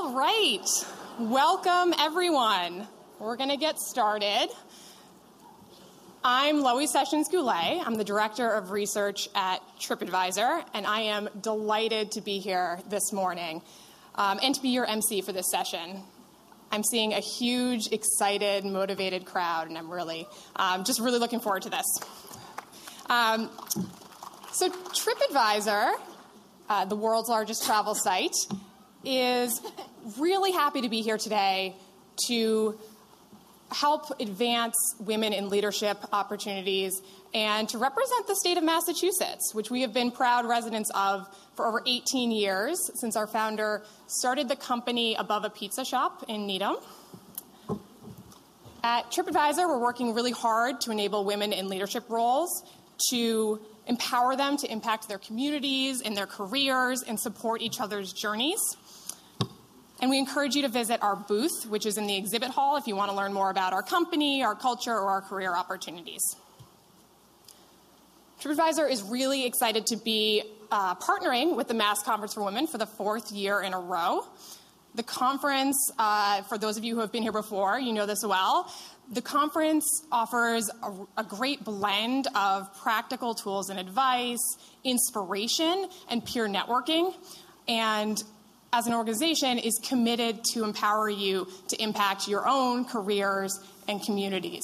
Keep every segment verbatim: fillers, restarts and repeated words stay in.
All right. Welcome, everyone. We're going to get started. I'm Loie Sessions-Goulet. I'm the Director of Research at TripAdvisor, and I am delighted to be here this morning um, and to be your M C for this session. I'm seeing a huge, excited, motivated crowd, and I'm really, um, just really looking forward to this. Um, so TripAdvisor, uh, the world's largest travel site, is really happy to be here today to help advance women in leadership opportunities and to represent the state of Massachusetts, which we have been proud residents of for over eighteen years since our founder started the company above a pizza shop in Needham. At TripAdvisor, we're working really hard to enable women in leadership roles, to empower them to impact their communities and their careers and support each other's journeys. And we encourage you to visit our booth, which is in the exhibit hall, if you want to learn more about our company, our culture, or our career opportunities. TripAdvisor is really excited to be uh, partnering with the Mass Conference for Women for the fourth year in a row. The conference, uh, for those of you who have been here before, you know this well, the conference offers a, a great blend of practical tools and advice, inspiration, and peer networking. And as an organization, is committed to empower you to impact your own careers and communities.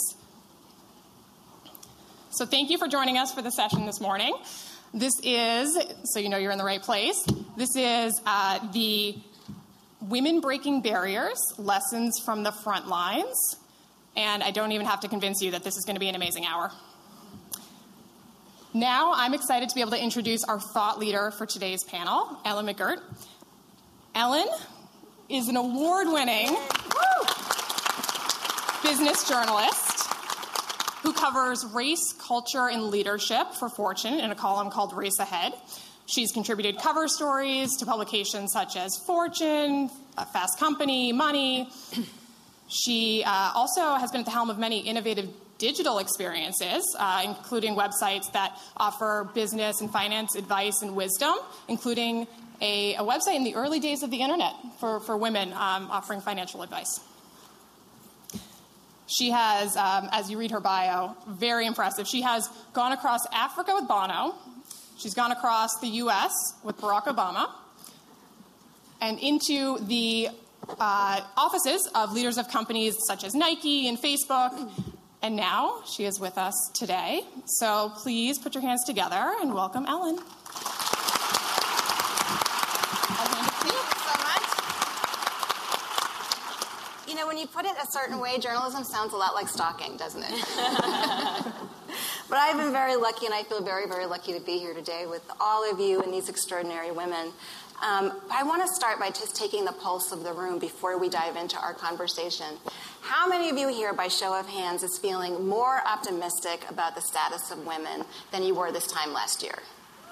So thank you for joining us for the session this morning. This is, so you know you're in the right place, this is uh, the Women Breaking Barriers, Lessons from the Front Lines. And I don't even have to convince you that this is going to be an amazing hour. Now I'm excited to be able to introduce our thought leader for today's panel, Ellen McGirt. Ellen is an award-winning business journalist who covers race, culture, and leadership for Fortune in a column called Race Ahead. She's contributed cover stories to publications such as Fortune, Fast Company, Money. She uh, also has been at the helm of many innovative digital experiences, uh, including websites that offer business and finance advice and wisdom, including A, a website in the early days of the internet for, for women um, offering financial advice. She has, um, as you read her bio, very impressive. She has gone across Africa with Bono. She's gone across the U S with Barack Obama and into the uh, offices of leaders of companies such as Nike and Facebook. And now she is with us today. So please put your hands together and welcome Ellen. You know, when you put it a certain way, journalism sounds a lot like stalking, doesn't it? But I've been very lucky, and I feel very, very lucky to be here today with all of you and these extraordinary women. Um, I want to start by just taking the pulse of the room before we dive into our conversation. How many of you here, by show of hands, is feeling more optimistic about the status of women than you were this time last year?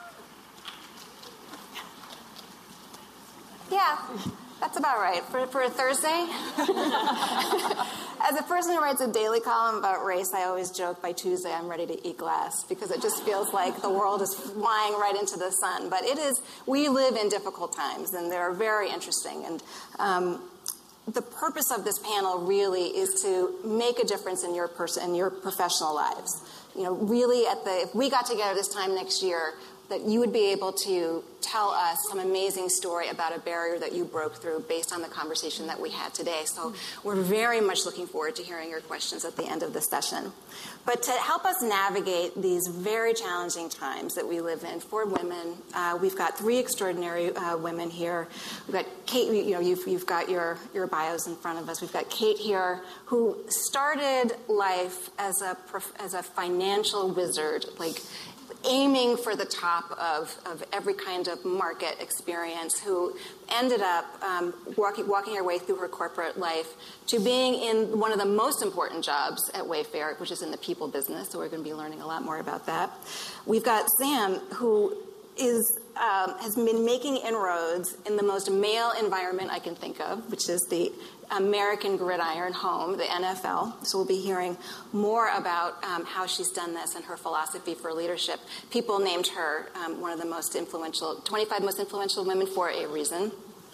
Yeah. That's about right. For, for a Thursday? As a person who writes a daily column about race, I always joke by Tuesday I'm ready to eat glass because it just feels like the world is flying right into the sun. But it is, we live in difficult times, and they're very interesting. And um, the purpose of this panel really is to make a difference in your person, in your professional lives. You know, really, at the if we got together this time next year, that you would be able to tell us some amazing story about a barrier that you broke through based on the conversation that we had today. So we're very much looking forward to hearing your questions at the end of the session. But to help us navigate these very challenging times that we live in for women, uh, we've got three extraordinary uh, women here. We've got Kate, you know, you've, you've got your, your bios in front of us. We've got Kate here, who started life as a, as a financial wizard, like aiming for the top of, of every kind of market experience, who ended up um, walking, walking her way through her corporate life to being in one of the most important jobs at Wayfair, which is in the people business, so we're going to be learning a lot more about that. We've got Sam, who is um, has been making inroads in the most male environment I can think of, which is the American Gridiron home, the N F L. So we'll be hearing more about um, how she's done this and her philosophy for leadership. People named her um, one of the most influential, twenty-five most influential women for a reason.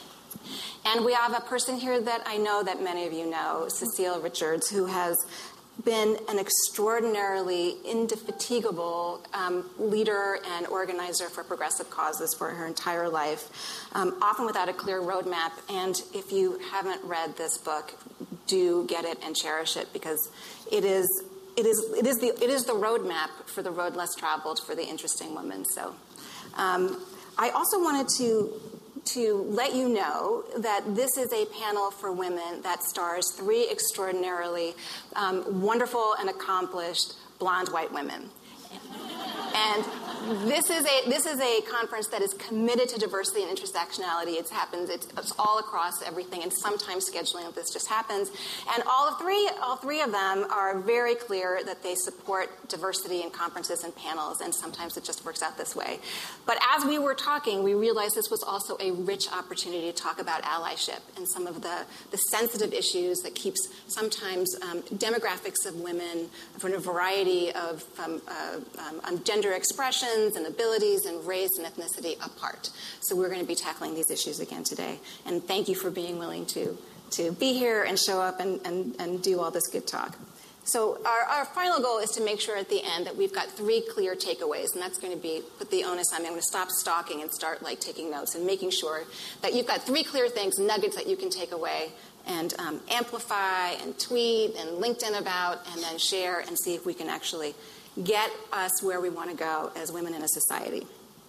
And we have a person here that I know that many of you know, Cecile Richards, who has been an extraordinarily indefatigable um, leader and organizer for progressive causes for her entire life, um, often without a clear roadmap. And if you haven't read this book, do get it and cherish it, because it is it is it is the it is the roadmap for the road less traveled for the interesting woman. So, um, I also wanted to. to let you know that this is a panel for women that stars three extraordinarily um, wonderful and accomplished blonde white women. And this is a this is a conference that is committed to diversity and intersectionality. It happens. It's, it's all across everything, and sometimes scheduling of this just happens. And all of three, all three of them are very clear that they support diversity in conferences and panels, and sometimes it just works out this way. But as we were talking, we realized this was also a rich opportunity to talk about allyship and some of the, the sensitive issues that keeps sometimes um, demographics of women from a variety of um, uh, um, gender expressions and abilities and race and ethnicity apart. So we're going to be tackling these issues again today. And thank you for being willing to, to be here and show up and, and, and do all this good talk. So our, our final goal is to make sure at the end that we've got three clear takeaways, and that's going to be put the onus on me. I'm going to stop stalking and start like taking notes and making sure that you've got three clear things, nuggets that you can take away and um, amplify and tweet and LinkedIn about, and then share and see if we can actually get us where we want to go as women in a society.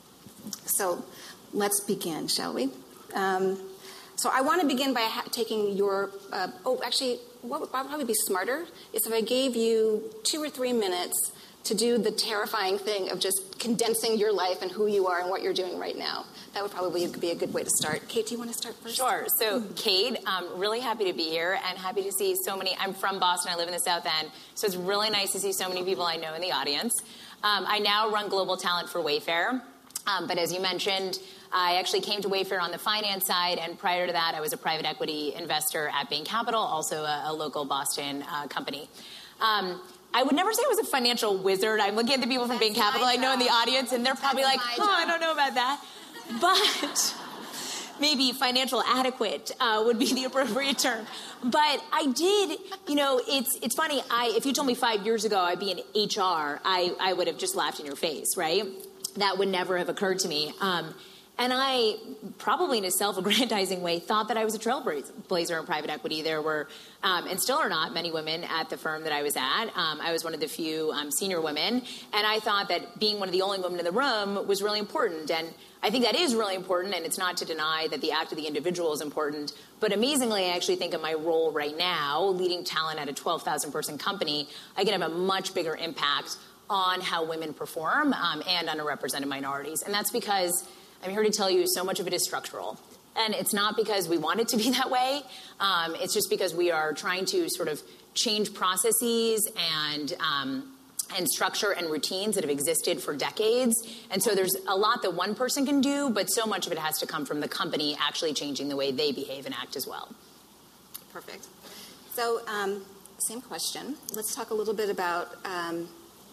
So let's begin, shall we? Um, so I want to begin by ha- taking your, uh, oh, actually, what would probably be smarter is if I gave you two or three minutes to do the terrifying thing of just condensing your life and who you are and what you're doing right now. That would probably be a good way to start. Kate, do you want to start first? Sure. So, Kate, I'm really happy to be here and happy to see so many. I'm from Boston. I live in the South End. So it's really nice to see so many people I know in the audience. Um, I now run global talent for Wayfair. Um, but as you mentioned, I actually came to Wayfair on the finance side, and prior to that, I was a private equity investor at Bain Capital, also a, a local Boston uh, company. Um, I would never say I was a financial wizard. I'm looking at the people from Bain Capital I know in the audience, and they're probably like, oh, I don't know about that. But maybe financial adequate uh, would be the appropriate term. But I did, you know, it's it's funny. I if you told me five years ago I'd be in H R, I, I would have just laughed in your face, right? That would never have occurred to me. Um, and I, probably in a self-aggrandizing way, thought that I was a trailblazer in private equity. There were, um, and still are not, many women at the firm that I was at. Um, I was one of the few um, senior women. And I thought that being one of the only women in the room was really important. And I think that is really important, and it's not to deny that the act of the individual is important. But amazingly, I actually think in my role right now, leading talent at a twelve thousand person company, I can have a much bigger impact on how women perform um, and underrepresented minorities. And that's because I'm here to tell you so much of it is structural. And it's not because we want it to be that way. Um, it's just because we are trying to sort of change processes and um, and structure and routines that have existed for decades. And so there's a lot that one person can do, but so much of it has to come from the company actually changing the way they behave and act as well. Perfect. So um, same question. Let's talk a little bit about um,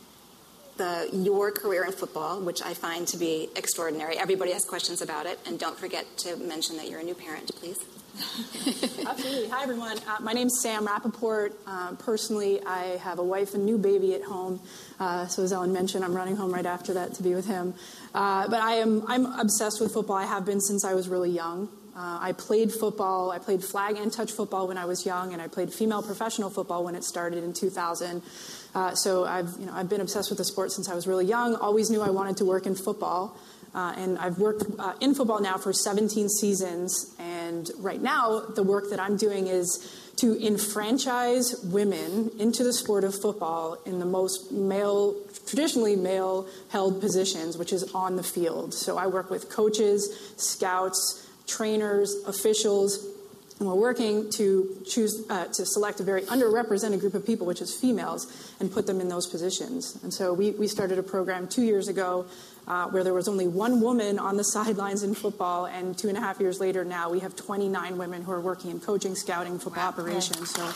The, your career in football, which I find to be extraordinary. Everybody has questions about it. And don't forget to mention that you're a new parent, please. Absolutely. Hi, everyone. Uh, my name's Sam Rappaport. Uh, personally, I have a wife and new baby at home. Uh, so as Ellen mentioned, I'm running home right after that to be with him. Uh, but I am I'm obsessed with football. I have been since I was really young. Uh, I played football. I played flag and touch football when I was young, and I played female professional football when it started in two thousand. Uh, so I've, you know, I've been obsessed with the sport since I was really young. Always knew I wanted to work in football, uh, and I've worked uh, in football now for seventeen seasons. And right now, the work that I'm doing is to enfranchise women into the sport of football in the most male, traditionally male-held positions, which is on the field. So I work with coaches, scouts, trainers, officials. And we're working to choose uh, to select a very underrepresented group of people, which is females, and put them in those positions. And so we, we started a program two years ago uh, where there was only one woman on the sidelines in football, and two and a half years later now we have twenty-nine women who are working in coaching, scouting, football wow. operations. So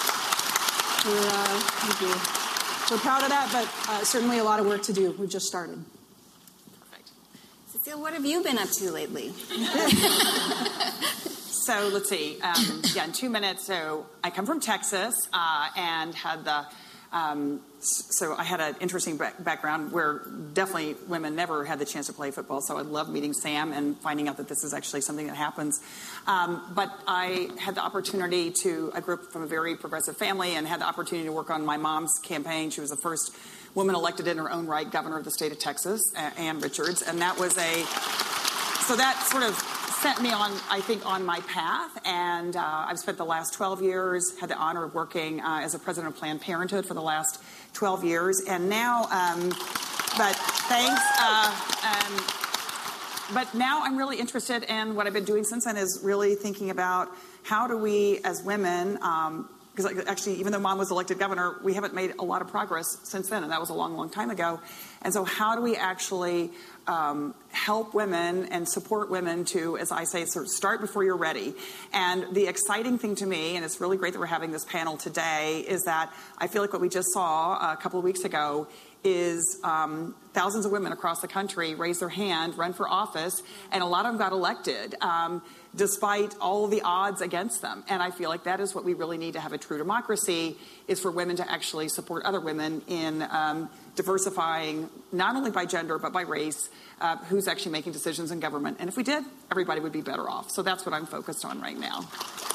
we're, uh, thank you. we're proud of that, but uh, certainly a lot of work to do. We've just started. Perfect. Cecile, what have you been up to lately? so let's see. Um, yeah, in two minutes. So I come from Texas uh, and had the. Um, so I had an interesting background where definitely women never had the chance to play football. So I loved meeting Sam and finding out that this is actually something that happens. Um, but I had the opportunity to, I grew up from a very progressive family and had the opportunity to work on my mom's campaign. She was the first woman elected in her own right governor of the state of Texas, Ann Richards. And that was a, so that sort of sent me on, I think, on my path. And uh, I've spent the last twelve years, had the honor of working uh, as a president of Planned Parenthood for the last twelve years. And now, um, but thanks. Uh, um, but now I'm really interested in what I've been doing since then is really thinking about how do we as women, um, because actually, even though Mom was elected governor, we haven't made a lot of progress since then, and that was a long, long time ago. And so how do we actually um, help women and support women to, as I say, sort of start before you're ready? And the exciting thing to me, and it's really great that we're having this panel today, is that I feel like what we just saw a couple of weeks ago is um, thousands of women across the country raise their hand, run for office, and a lot of them got elected um, despite all the odds against them. And I feel like that is what we really need to have a true democracy, is for women to actually support other women in um, diversifying, not only by gender, but by race, uh, who's actually making decisions in government. And if we did, everybody would be better off. So that's what I'm focused on right now.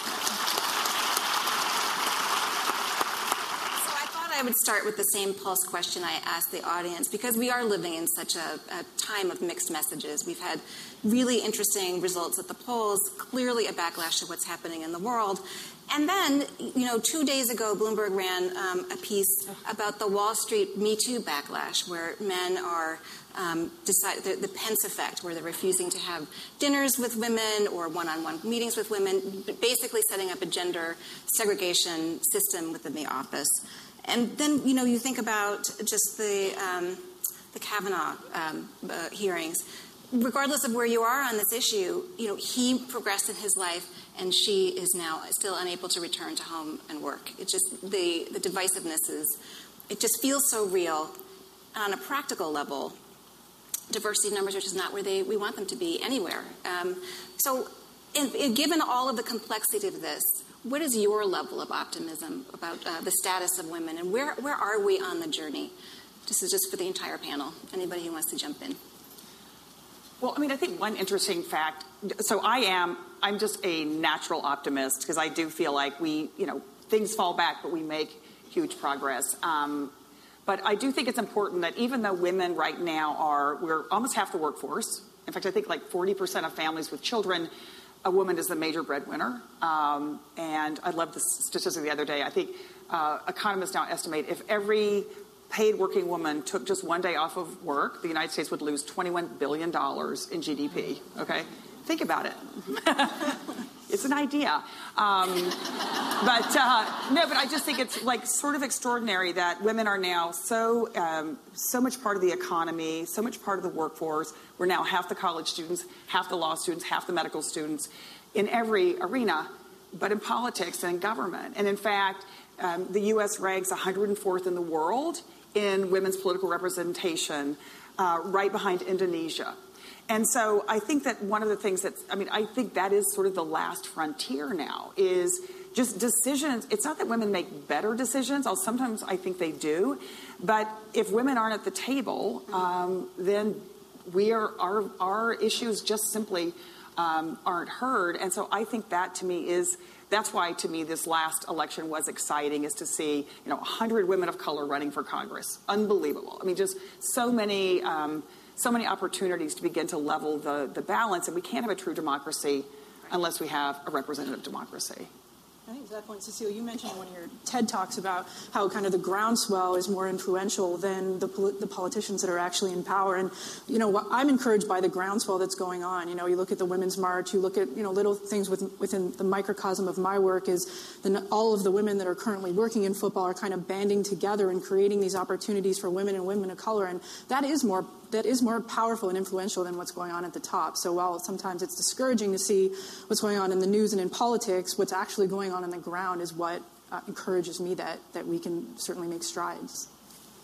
I would start with the same pulse question I asked the audience, because we are living in such a, a time of mixed messages. We've had really interesting results at the polls, clearly a backlash to what's happening in the world. And then, you know, two days ago, Bloomberg ran um, a piece about the Wall Street Me Too backlash, where men are um, decide the, the Pence effect, where they're refusing to have dinners with women or one-on-one meetings with women, basically setting up a gender segregation system within the office. And then, you know, you think about just the um, the Kavanaugh um, uh, hearings. Regardless of where you are on this issue, you know, he progressed in his life, and she is now still unable to return to home and work. It just, the, the divisiveness is, it just feels so real. And on a practical level, diversity numbers are just not where they we want them to be anywhere. Um, so in, in, given all of the complexity of this, what is your level of optimism about uh, the status of women, and where, where are we on the journey? This is just for the entire panel. Anybody who wants to jump in. Well, I mean, I think one interesting fact, so I am, I'm just a natural optimist, because I do feel like we, you know, things fall back, but we make huge progress. Um, but I do think it's important that even though women right now are, we're almost half the workforce. In fact, I think like forty percent of families with children, a woman is the major breadwinner. Um, and I love the statistic the other day. I think uh, economists now estimate if every paid working woman took just one day off of work, the United States would lose twenty-one billion dollars in G D P. Okay? Think about it. It's an idea. Um, but uh, no, but I just think it's like sort of extraordinary that women are now so um, so much part of the economy, so much part of the workforce. We're now half the college students, half the law students, half the medical students in every arena, but in politics and in government. And in fact, um, the U S ranks one hundred fourth in the world in women's political representation, uh, right behind Indonesia. And so I think that one of the things that, I mean, I think that is sort of the last frontier now, is just decisions. It's not that women make better decisions, although sometimes I think they do. But if women aren't at the table, um, then we are, our, our issues just simply um, aren't heard. And so I think that to me is, that's why to me this last election was exciting, is to see, you know, one hundred women of color running for Congress. Unbelievable. I mean, just so many... Um, so many opportunities to begin to level the, the balance, and we can't have a true democracy unless we have a representative democracy. I think to that point, Cecile, you mentioned in one of your TED Talks about how kind of the groundswell is more influential than the, the politicians that are actually in power. And, you know, I'm encouraged by the groundswell that's going on. You know, you look at the Women's March, you look at, you know, little things with, within the microcosm of my work is the, all of the women that are currently working in football are kind of banding together and creating these opportunities for women and women of color. And that is more that is more powerful and influential than what's going on at the top. So while sometimes it's discouraging to see what's going on in the news and in politics, what's actually going on on the ground is what uh, encourages me that, that we can certainly make strides.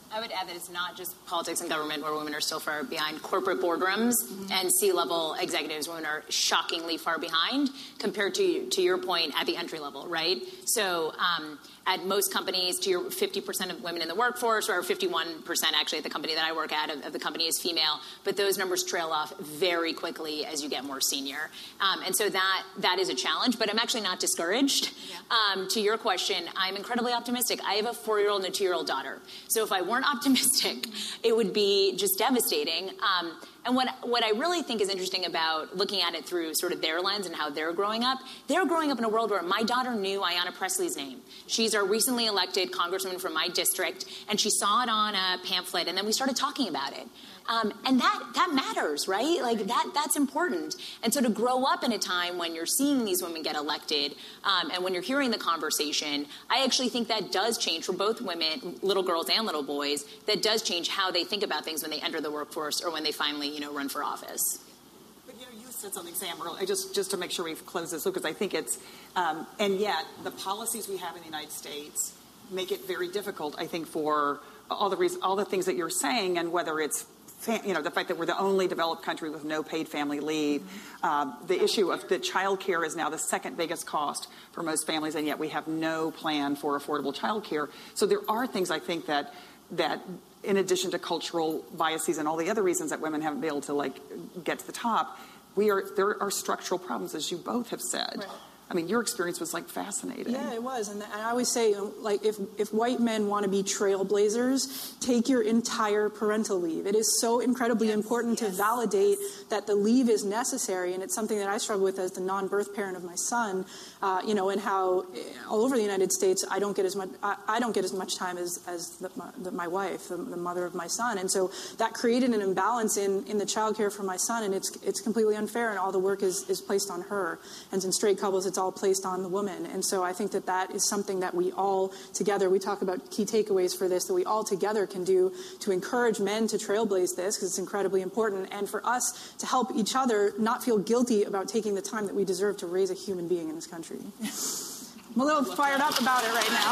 I would add that it's not just politics and government where women are still far behind. Corporate boardrooms mm-hmm. and C-level executives, women are shockingly far behind compared to, to your point, at the entry level, right? So um, at most companies, to your fifty percent of women in the workforce, or fifty-one percent actually at the company that I work at of, of the company is female, but those numbers trail off very quickly as you get more senior. Um, and so that that is a challenge, but I'm actually not discouraged. Yeah. Um, to your question, I'm incredibly optimistic. I have a four-year-old and a two-year-old daughter. So if I weren't optimistic, it would be just devastating. Um, and what what I really think is interesting about looking at it through sort of their lens and how they're growing up, they're growing up in a world where my daughter knew Ayanna Pressley's name. She's our recently elected congresswoman from my district, and she saw it on a pamphlet, and then we started talking about it. Um, and that that matters, right? Like that that's important. And so to grow up in a time when you're seeing these women get elected, um, and when you're hearing the conversation, I actually think that does change for both women, little girls and little boys. That does change how they think about things when they enter the workforce or when they finally, you know, run for office. But you know, you said something, Sam. Earlier, just just to make sure we close this, because I think it's, um, and yet the policies we have in the United States make it very difficult, I think, for all the reasons, all the things that you're saying, and whether it's you know, the fact that we're the only developed country with no paid family leave, mm-hmm. uh, the issue of that child care is now the second biggest cost for most families, and yet we have no plan for affordable child care. So there are things, I think, that that in addition to cultural biases and all the other reasons that women haven't been able to, like, get to the top, we are there are structural problems, as you both have said. Right. I mean, your experience was, like, fascinating. Yeah, it was. And I always say, like, if, if white men want to be trailblazers, take your entire parental leave. It is so incredibly yes, important yes, to validate yes. that the leave is necessary. And it's something that I struggle with as the non-birth parent of my son, uh, you know, and how all over the United States, I don't get as much, I, I don't get as much time as, as the, my, the, my wife, the, the mother of my son. And so that created an imbalance in, in the child care for my son. And it's, it's completely unfair. And all the work is, is placed on her. And in straight couples, it's all placed on the woman. And so I think that that is something that we all together, we talk about key takeaways for this, that we all together can do to encourage men to trailblaze this, because it's incredibly important, and for us to help each other not feel guilty about taking the time that we deserve to raise a human being in this country. I'm a little fired up about it right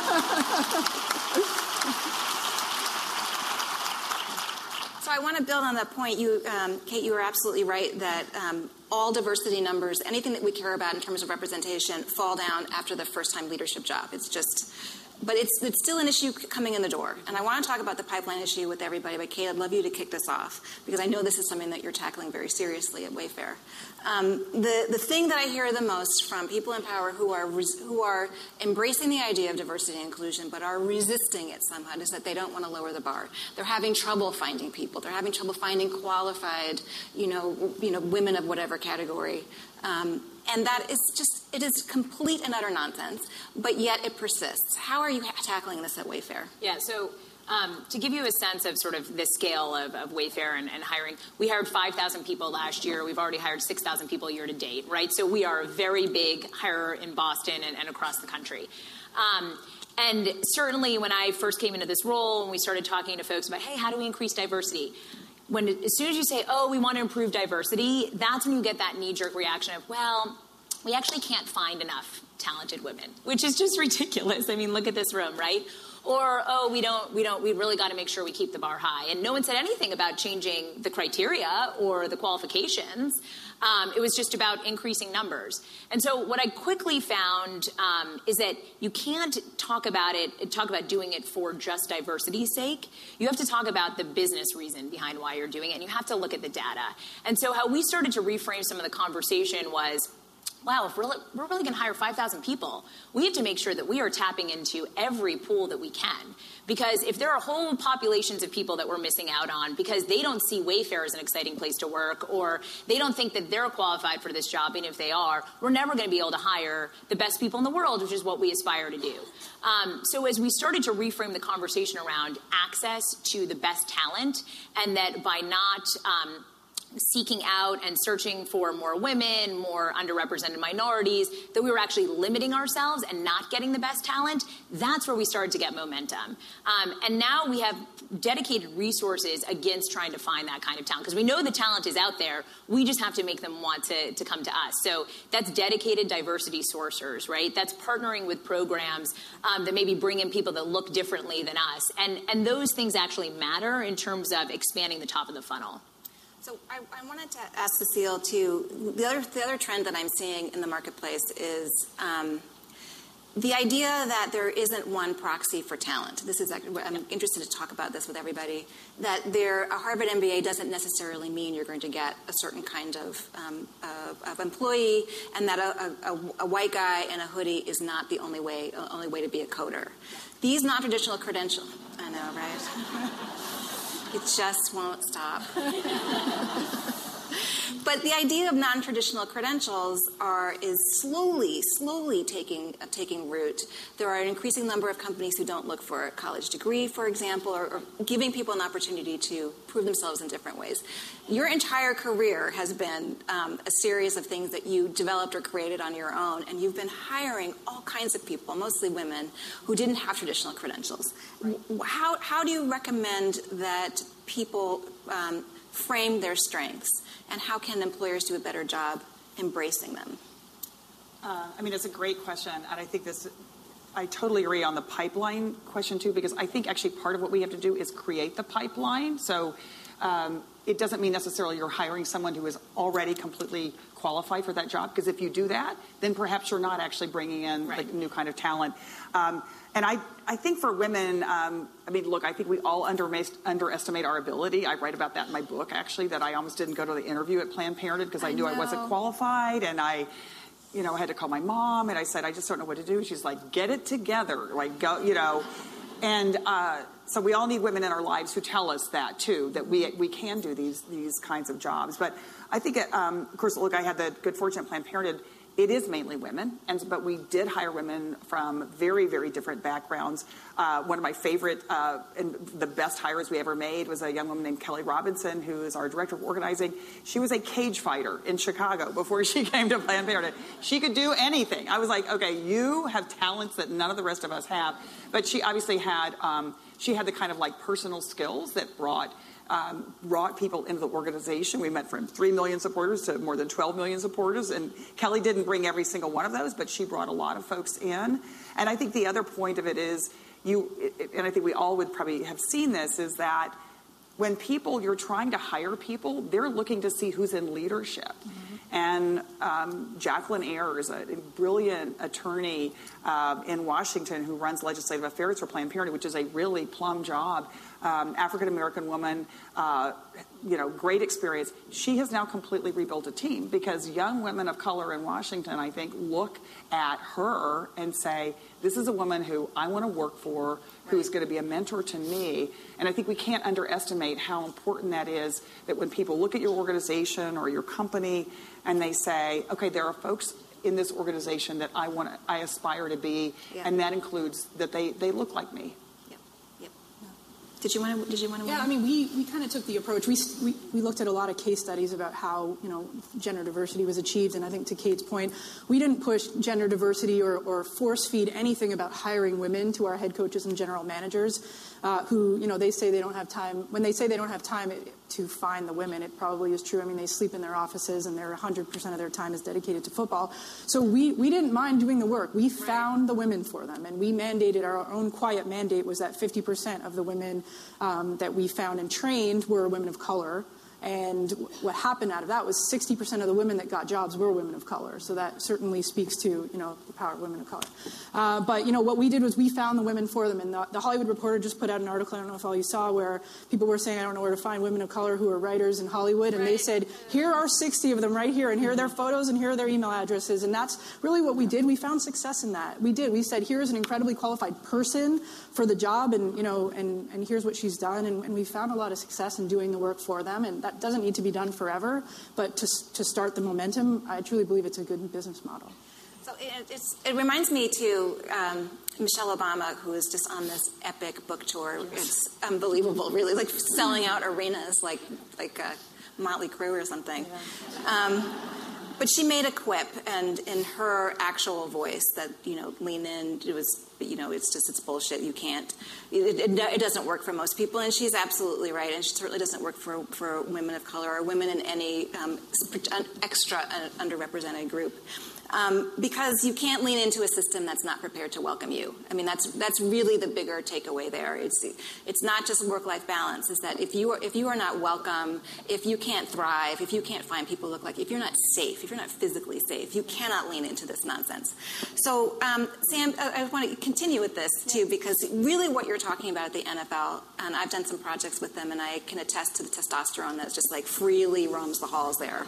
now. So I want to build on that point. You, um, Kate, you were absolutely right that um, all diversity numbers, anything that we care about in terms of representation, fall down after the first-time leadership job. It's just, but it's, it's still an issue coming in the door. And I want to talk about the pipeline issue with everybody, but Kate, I'd love you to kick this off, because I know this is something that you're tackling very seriously at Wayfair. Um, the, the thing that I hear the most from people in power who are res- who are embracing the idea of diversity and inclusion but are resisting it somehow is that they don't want to lower the bar. They're having trouble finding people. They're having trouble finding qualified, you know, you know, women of whatever category. Um, and that is just, it is complete and utter nonsense, but yet it persists. How are you ha- tackling this at Wayfair? Yeah, so Um, to give you a sense of sort of the scale of, of Wayfair and, and hiring, we hired five thousand people last year. We've already hired six thousand people year to date, right? So we are a very big hirer in Boston and, and across the country. Um, and certainly when I first came into this role and we started talking to folks about, hey, how do we increase diversity? When as soon as you say, oh, we want to improve diversity, that's when you get that knee-jerk reaction of, well, we actually can't find enough talented women, which is just ridiculous. I mean, look at this room, right? Or, oh, we don't, we don't, we really got to make sure we keep the bar high. And no one said anything about changing the criteria or the qualifications. Um, it was just about increasing numbers. And so what I quickly found um, is that you can't talk about it, talk about doing it for just diversity's sake. You have to talk about the business reason behind why you're doing it, and you have to look at the data. And so how we started to reframe some of the conversation was, wow, if we're, we're really going to hire five thousand people, we have to make sure that we are tapping into every pool that we can. Because if there are whole populations of people that we're missing out on because they don't see Wayfair as an exciting place to work, or they don't think that they're qualified for this job, and if they are, we're never going to be able to hire the best people in the world, which is what we aspire to do. Um, so as we started to reframe the conversation around access to the best talent, and that by not um, seeking out and searching for more women, more underrepresented minorities, that we were actually limiting ourselves and not getting the best talent, that's where we started to get momentum. Um, and now we have dedicated resources against trying to find that kind of talent, because we know the talent is out there. We just have to make them want to, to come to us. So that's dedicated diversity sourcers, right? That's partnering with programs um, that maybe bring in people that look differently than us. And, and those things actually matter in terms of expanding the top of the funnel. So I, I wanted to ask Cecile, too, the other, the other trend that I'm seeing in the marketplace is um, the idea that there isn't one proxy for talent. This is, I'm interested to talk about this with everybody, that there, a Harvard M B A doesn't necessarily mean you're going to get a certain kind of, um, of, of employee, and that a, a, a white guy in a hoodie is not the only way, only way to be a coder. These non-traditional credentials, I know, right? It just won't stop. But the idea of non-traditional credentials are is slowly, slowly taking uh, taking root. There are an increasing number of companies who don't look for a college degree, for example, or, or giving people an opportunity to prove themselves in different ways. Your entire career has been um, a series of things that you developed or created on your own, and you've been hiring all kinds of people, mostly women, who didn't have traditional credentials. Right. How how do you recommend that people um, frame their strengths? And how can employers do a better job embracing them? Uh, I mean, it's a great question. And I think this, I totally agree on the pipeline question, too, because I think actually part of what we have to do is create the pipeline. So um, it doesn't mean necessarily you're hiring someone who is already completely qualified for that job, because if you do that, then perhaps you're not actually bringing in right. like new kind of talent. Um, and I, I think for women, um, I mean, look, I think we all under, underestimate our ability. I write about that in my book, actually, that I almost didn't go to the interview at Planned Parenthood because I, I knew know. I wasn't qualified, and I, you know, had to call my mom, and I said, I just don't know what to do. She's like, get it together, like, go, you know. And uh, so we all need women in our lives who tell us that, too, that we we can do these these kinds of jobs. But I think, it, um, of course, look, I had the good fortune at Planned Parenthood. It is mainly women, and but we did hire women from very, very different backgrounds. Uh, one of my favorite uh, and the best hires we ever made was a young woman named Kelly Robinson, who is our director of organizing. She was a cage fighter in Chicago before she came to Planned Parenthood. She could do anything. I was like, okay, you have talents that none of the rest of us have. But she obviously had um, she had the kind of like personal skills that brought. Um, brought people into the organization. We went from three million supporters to more than twelve million supporters. And Kelly didn't bring every single one of those, but she brought a lot of folks in. And I think the other point of it is, you, and I think we all would probably have seen this, is that when people, you're trying to hire people, they're looking to see who's in leadership. Mm-hmm. And um, Jacqueline Ayers, a brilliant attorney uh, in Washington who runs legislative affairs for Planned Parenthood, which is a really plum job, um, African-American woman, uh, you know, great experience. She has now completely rebuilt a team because young women of color in Washington, I think, look at her and say, this is a woman who I want to work for, who is going to be a mentor to me. And I think we can't underestimate how important that is, that when people look at your organization or your company and they say, okay, there are folks in this organization that I want to, I aspire to be, yeah. and that includes that they, they look like me. Yep. Yep. Did you want to? Did you want to? Yeah, I mean, we, we kind of took the approach. We, we we looked at a lot of case studies about how, you know, gender diversity was achieved, and I think to Kate's point, we didn't push gender diversity or, or force feed anything about hiring women to our head coaches and general managers, uh, who, you know, they say they don't have time. When they say they don't have time it, to find the women, it probably is true. I mean, they sleep in their offices, and their one hundred percent of their time is dedicated to football. So we we didn't mind doing the work. We found the women for them, and we mandated, our own quiet mandate was that fifty percent of the women Um, that we found and trained were women of color. And what happened out of that was sixty percent of the women that got jobs were women of color. So that certainly speaks to, you know, the power of women of color. Uh, but, you know, what we did was we found the women for them. And the, the Hollywood Reporter just put out an article, I don't know if all you saw, where people were saying, I don't know where to find women of color who are writers in Hollywood. And right. they said, here are sixty of them right here, and here are their photos, and here are their email addresses. And that's really what we did. We found success in that. We did. We said, here's an incredibly qualified person for the job, and, you know, and, and here's what she's done. And, and we found a lot of success in doing the work for them. And that doesn't need to be done forever, but to to start the momentum, I truly believe it's a good business model. So it, it's, it reminds me to um, Michelle Obama, who is just on this epic book tour. It's unbelievable, really, like selling out arenas like like uh, Motley Crue or something. Yeah. Um, but she made a quip, and in her actual voice, that, you know, lean in, it was, you know, it's just, it's bullshit. You can't, it, it, it doesn't work for most people. And she's absolutely right. And she certainly doesn't work for, for women of color or women in any um, extra uh, underrepresented group. Um, because you can't lean into a system that's not prepared to welcome you. I mean, that's that's really the bigger takeaway there. It's it's not just work-life balance. It's that if you are if you are not welcome, if you can't thrive, if you can't find people who look like, if you're not safe, if you're not physically safe, you cannot lean into this nonsense. So, um, Sam, I, I want to continue with this too, because really what you're talking about at the N F L, and I've done some projects with them, and I can attest to the testosterone that's just like freely roams the halls there,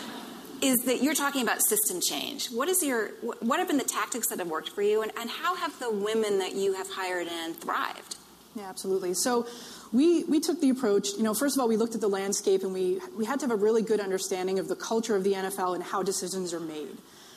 is that you're talking about system change. What is your, what have been the tactics that have worked for you, and, and how have the women that you have hired in thrived? Yeah, absolutely. So we, we took the approach, you know, first of all, we looked at the landscape, and we, we had to have a really good understanding of the culture of the N F L and how decisions are made.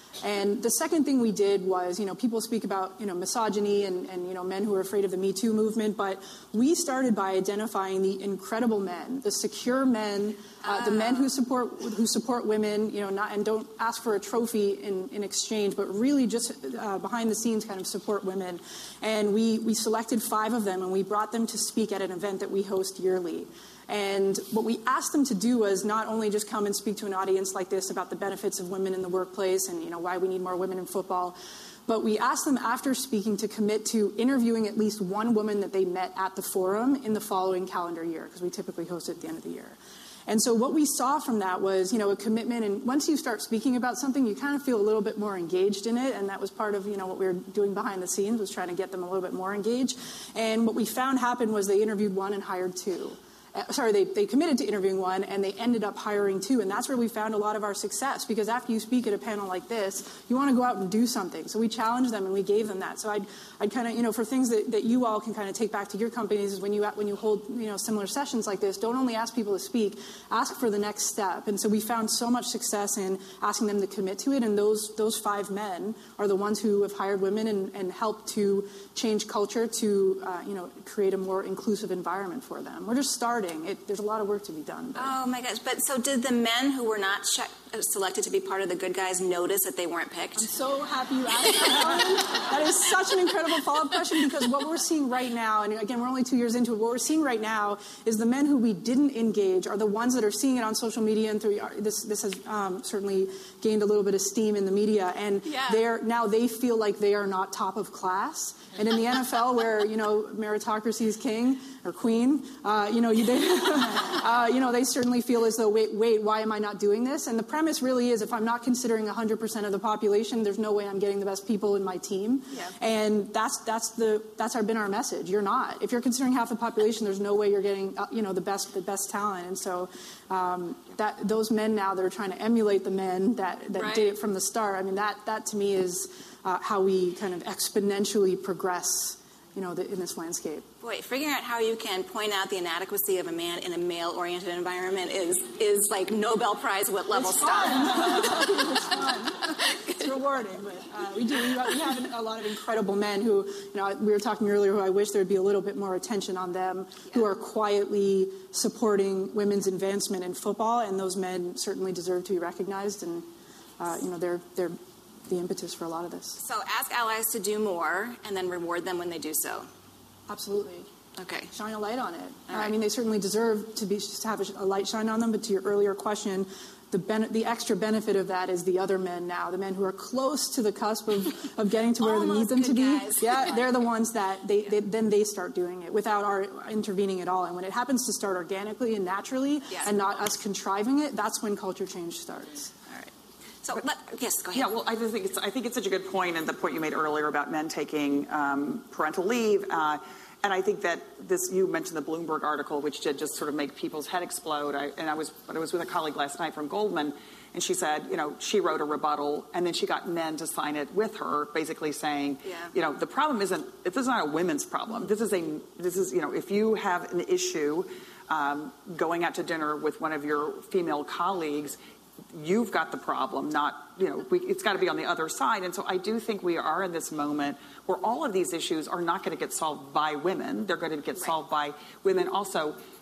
And the second thing we did was, you know, people speak about, you know, misogyny and, and, you know, men who are afraid of the Me Too movement, but we started by identifying the incredible men, the secure men, uh, the men who support who support women, you know, not and don't ask for a trophy in, in exchange, but really just uh, behind the scenes kind of support women. And we, we selected five of them, and we brought them to speak at an event that we host yearly. And what we asked them to do was not only just come and speak to an audience like this about the benefits of women in the workplace and, you know, why we need more women in football, but we asked them after speaking to commit to interviewing at least one woman that they met at the forum in the following calendar year, because we typically host it at the end of the year. And so what we saw from that was, you know, a commitment. And once you start speaking about something, you kind of feel a little bit more engaged in it. And that was part of, you know, what we were doing behind the scenes, was trying to get them a little bit more engaged. And what we found happened was they interviewed one and hired two. Uh, sorry, they, they committed to interviewing one, and they ended up hiring two. And that's where we found a lot of our success, because after you speak at a panel like this, you want to go out and do something. So we challenged them, and we gave them that. So I'd, I'd kind of, you know, for things that, that you all can kind of take back to your companies is when you when you hold, you know, similar sessions like this, don't only ask people to speak, ask for the next step. And so we found so much success in asking them to commit to it. And those those five men are the ones who have hired women and, and helped to change culture to, uh, you know, create a more inclusive environment for them. We're just starting. It, there's a lot of work to be done. But. Oh, my gosh. But so did the men who were not sh- selected to be part of the good guys notice that they weren't picked? I'm so happy you asked that. That is such an incredible follow-up question, because what we're seeing right now, and again, we're only two years into it, what we're seeing right now is the men who we didn't engage are the ones that are seeing it on social media, and through this, this has um, certainly gained a little bit of steam in the media, and yeah. they're now they feel like they are not top of class. And in the N F L, where, you know, meritocracy is king or queen, uh, you know, you, they, uh, you know, they certainly feel as though, wait, wait, why am I not doing this? And the premise really is, if I'm not considering one hundred percent of the population, there's no way I'm getting the best people in my team. Yeah. And that's that's the that's our been our message. You're not. If you're considering half the population, there's no way you're getting, uh, you know, the best the best talent. And so um, that those men now that are trying to emulate the men that that right. did it from the start. I mean, that that to me is. Uh, how we kind of exponentially progress, you know, the, in this landscape. Boy, figuring out how you can point out the inadequacy of a man in a male-oriented environment is is like Nobel Prize level it's stuff. It's fun. It's rewarding, but uh, we do. We, we have a lot of incredible men who, you know, we were talking earlier, who I wish there'd be a little bit more attention on them, yeah. who are quietly supporting women's advancement in football, and those men certainly deserve to be recognized, and uh, you know, they're they're. the impetus for a lot of this. So ask allies to do more and then reward them when they do so. Absolutely. Okay. Shine a light on it. All right. I mean, they certainly deserve to be to have a light shine on them, but to your earlier question, the ben- the extra benefit of that is the other men now, the men who are close to the cusp of, of getting to where they need them to be. Guys. Yeah, they're the ones that they, they then they start doing it without our intervening at all. And when it happens to start organically and naturally, yes. and not us contriving it, that's when culture change starts. So let, yes, go ahead. Yeah, well, I just think it's I think it's such a good point, and the point you made earlier about men taking um, parental leave, uh, and I think that this you mentioned the Bloomberg article, which did just sort of make people's head explode. I, and I was I was with a colleague last night from Goldman, and she said, you know, she wrote a rebuttal, and then she got men to sign it with her, basically saying, yeah. you know, the problem isn't this is not a women's problem. This is a this is you know, if you have an issue um, going out to dinner with one of your female colleagues, you've got the problem, not, you know, we, it's got to be on the other side. And so I do think we are in this moment where all of these issues are not going to get solved by women. They're going to get right. solved by women. Also,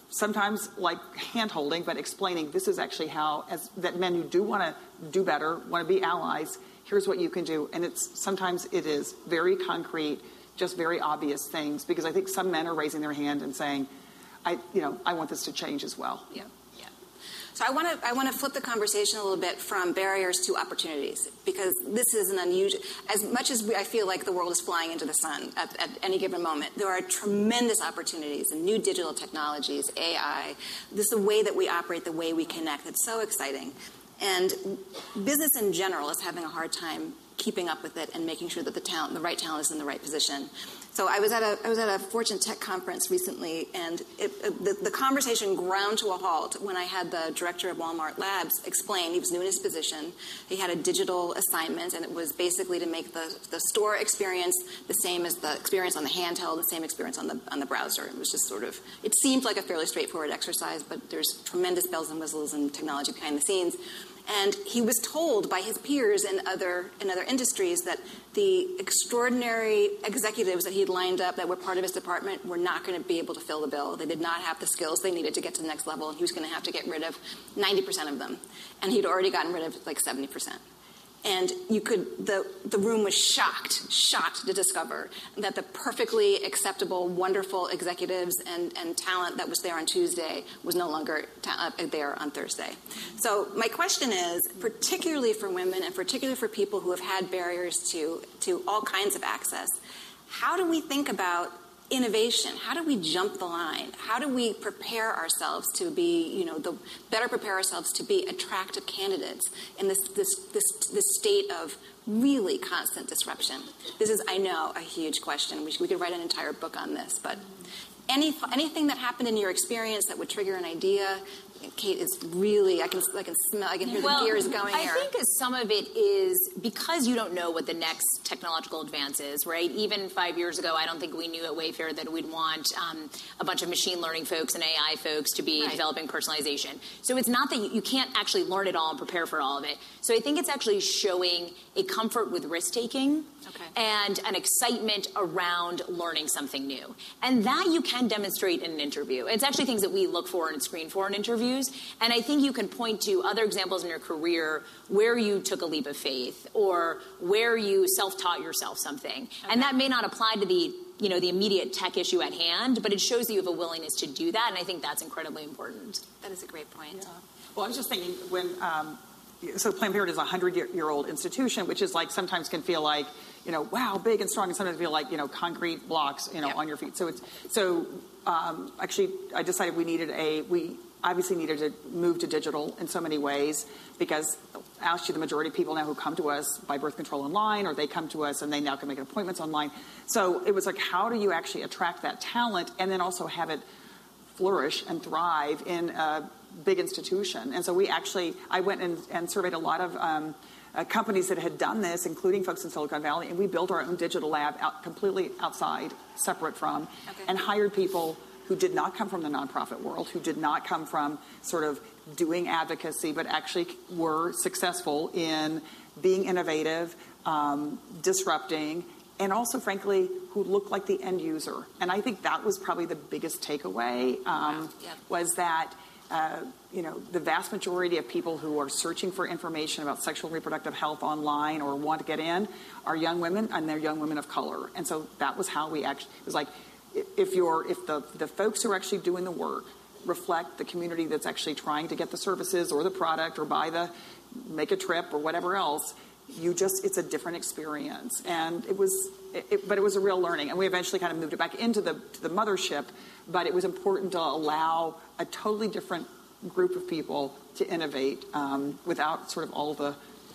sometimes like hand-holding, but explaining this is actually how, as that men who do want to do better, want to be allies, here's what you can do. And it's sometimes it is very concrete, just very obvious things, because I think some men are raising their hand and saying, I, you know, I want this to change as well. Yeah. Yeah. So I want to I want to flip the conversation a little bit from barriers to opportunities, because this is an unusual. As much as we, I feel like the world is flying into the sun at, at any given moment, there are tremendous opportunities in new digital technologies, A I. This is the way that we operate, the way we connect. It's so exciting, and business in general is having a hard time keeping up with it and making sure that the talent, the right talent, is in the right position. So I was at a I was at a Fortune Tech conference recently, and it, it, the, the conversation ground to a halt when I had the director of Walmart Labs explain. He was new in his position. He had a digital assignment, and it was basically to make the, the store experience the same as the experience on the handheld, the same experience on the on the browser. It was just sort of, it seemed like a fairly straightforward exercise, but there's tremendous bells and whistles and technology behind the scenes. And he was told by his peers in other in other industries that the extraordinary executives that he'd lined up that were part of his department were not going to be able to fill the bill. They did not have the skills they needed to get to the next level, and he was going to have to get rid of ninety percent of them. And he'd already gotten rid of like seventy percent. And you could, the, the room was shocked, shocked to discover that the perfectly acceptable, wonderful executives and, and talent that was there on Tuesday was no longer ta- uh, there on Thursday. So my question is, particularly for women and particularly for people who have had barriers to, to all kinds of access, how do we think about innovation? How do we jump the line? How do we prepare ourselves to be, you know, the better prepare ourselves to be attractive candidates in this this this this state of really constant disruption? This is, I know, a huge question. We, we could write an entire book on this, but any anything that happened in your experience that would trigger an idea? Kate is really, I can I can smell, I can hear well, the gears going I here. think some of it is because you don't know what the next technological advance is, right? Even five years ago, I don't think we knew at Wayfair that we'd want um, a bunch of machine learning folks and A I folks to be right. developing personalization. So it's not that you, you can't actually learn it all and prepare for all of it. So I think it's actually showing a comfort with risk-taking okay. and an excitement around learning something new. And that you can demonstrate in an interview. It's actually things that we look for and screen for in interviews. And I think you can point to other examples in your career where you took a leap of faith or where you self-taught yourself something. Okay. And that may not apply to the, you know, the immediate tech issue at hand, but it shows that you have a willingness to do that, and I think that's incredibly important. That is a great point. Yeah. Well, I was just thinking when um, so Planned Parenthood is a hundred-year-old institution, which is like sometimes can feel like, you know, wow, big and strong, and sometimes feel like, you know, concrete blocks, you know, yep. on your feet. So it's so um, actually, I decided we needed a we. obviously needed to move to digital in so many ways, because actually the majority of people now who come to us buy birth control online, or they come to us and they now can make appointments online. So it was like, how do you actually attract that talent and then also have it flourish and thrive in a big institution? And so we actually, I went and, and surveyed a lot of um, uh, companies that had done this, including folks in Silicon Valley, and we built our own digital lab out, completely outside, separate from, okay. and hired people who did not come from the nonprofit world, who did not come from sort of doing advocacy, but actually were successful in being innovative, um, disrupting, and also, frankly, who looked like the end user. And I think that was probably the biggest takeaway, um, wow. yep. was that, uh, you know, the vast majority of people who are searching for information about sexual and reproductive health online or want to get in are young women, and they're young women of color. And so that was how we actually, it was like, if you're, if the, the folks who are actually doing the work reflect the community that's actually trying to get the services or the product or buy the, make a trip or whatever else, you just, it's a different experience. And it was, it, but it was a real learning. And we eventually kind of moved it back into the, to the mothership, but it was important to allow a totally different group of people to innovate um, without sort of all the,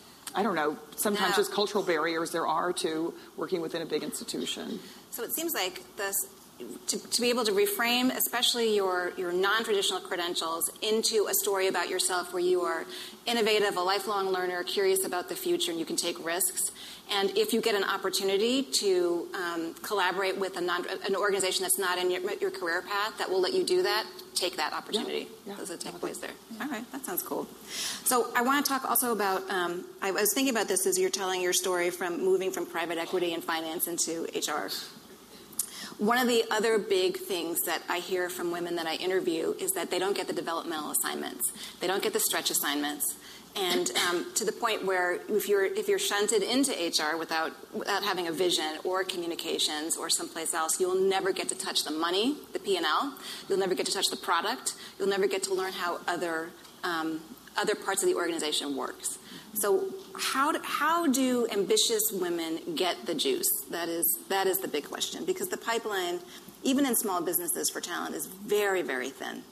I don't know, sometimes no. just cultural barriers there are to working within a big institution. So it seems like this, to, to be able to reframe, especially your, your non-traditional credentials, into a story about yourself where you are innovative, a lifelong learner, curious about the future, and you can take risks. And if you get an opportunity to um, collaborate with a non, an organization that's not in your, your career path that will let you do that, take that opportunity. Yeah, yeah. Those are the takeaways there. Yeah. All right, that sounds cool. So I want to talk also about, um, I was thinking about this as you're telling your story from moving from private equity and finance into H R. One of the other big things that I hear from women that I interview is that they don't get the developmental assignments. They don't get the stretch assignments. And um, to the point where if you're if you're shunted into H R without without having a vision or communications or someplace else, you'll never get to touch the money, the P and L. You'll never get to touch the product. You'll never get to learn how other um, other parts of the organization works. So how do, how do ambitious women get the juice? That is that is the big question, because the pipeline, even in small businesses for talent, is very, very thin.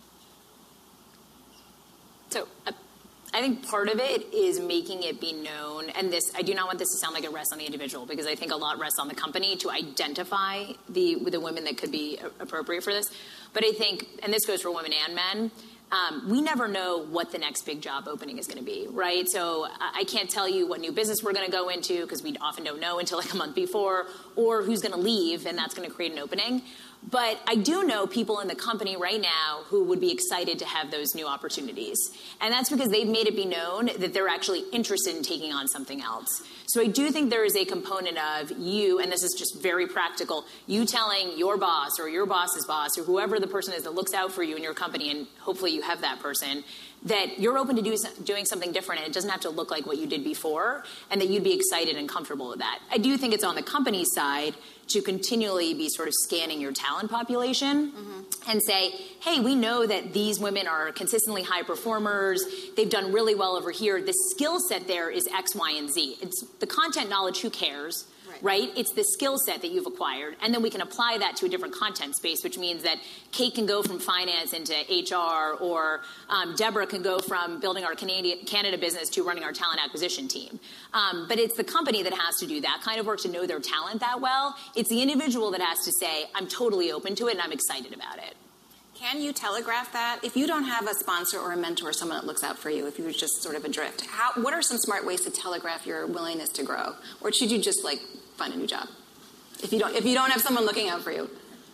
So uh, I think part of it is making it be known, and this, I do not want this to sound like it rests on the individual, because I think a lot rests on the company to identify the, the women that could be appropriate for this. But I think, and this goes for women and men, Um, we never know what the next big job opening is going to be, right? So I can't tell you what new business we're going to go into, because we often don't know until like a month before, or who's going to leave, and that's going to create an opening. But I do know people in the company right now who would be excited to have those new opportunities. And that's because they've made it be known that they're actually interested in taking on something else. So I do think there is a component of you, and this is just very practical, you telling your boss or your boss's boss or whoever the person is that looks out for you in your company, and hopefully you have that person, that you're open to do, doing something different, and it doesn't have to look like what you did before, and that you'd be excited and comfortable with that. I do think it's on the company side to continually be sort of scanning your talent population mm-hmm. and say, hey, we know that these women are consistently high performers. They've done really well over here. The skill set there is X, Y, and Z. It's the content knowledge, who cares? Right? It's the skill set that you've acquired. And then we can apply that to a different content space, which means that Kate can go from finance into H R, or um, Deborah can go from building our Canada, Canada business to running our talent acquisition team. Um, but it's the company that has to do that kind of work to know their talent that well. It's the individual that has to say, I'm totally open to it and I'm excited about it. Can you telegraph that? If you don't have a sponsor or a mentor, someone that looks out for you, if you're just sort of adrift, how, what are some smart ways to telegraph your willingness to grow? Or should you just, like, find a new job if you don't if you don't have someone looking out for you?